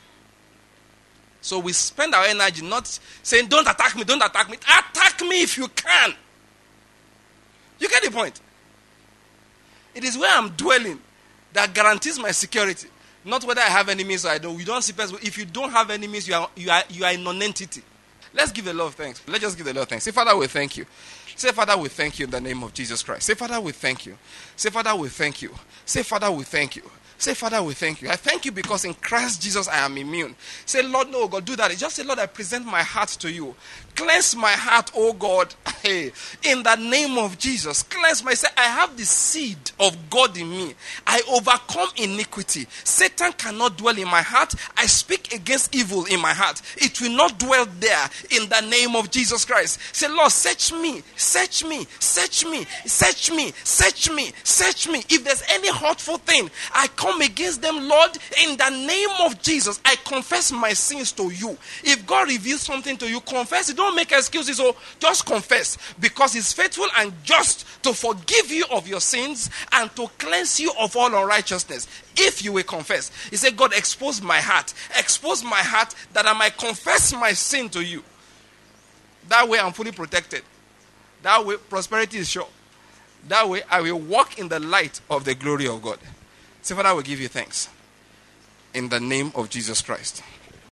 So we spend our energy not saying, don't attack me, don't attack me. Attack me if you can. You get the point? It is where I'm dwelling that guarantees my security. Not whether I have enemies or I don't. We don't see people. If you don't have enemies, you are, you are, you are a non-entity. Let's give the Lord thanks. Let's just give the Lord thanks. Say, Father, we thank you. Say, Father, we thank you in the name of Jesus Christ. Say, Father, we thank you. Say, Father, we thank you. Say, Father, we thank you. Say, Father, we thank you. I thank you because in Christ Jesus I am immune. Say, Lord, no, God, do that. Just say, Lord, I present my heart to you. Cleanse my heart, oh God. Hey, in the name of Jesus, cleanse my. Say, I have the seed of God in me. I overcome iniquity. Satan cannot dwell in my heart. I speak against evil in my heart. It will not dwell there in the name of Jesus Christ. Say, Lord, search me, search me, search me, search me, search me, search me. If there's any hurtful thing, I come against them, Lord, in the name of Jesus. I confess my sins to you. If God reveals something to you, confess it. Don't make excuses. So just confess, because he's faithful and just to forgive you of your sins and to cleanse you of all unrighteousness. If you will confess. He said, God, expose my heart. Expose my heart that I might confess my sin to you. That way I'm fully protected. That way prosperity is sure. That way I will walk in the light of the glory of God. So Father, I will give you thanks in the name of Jesus Christ.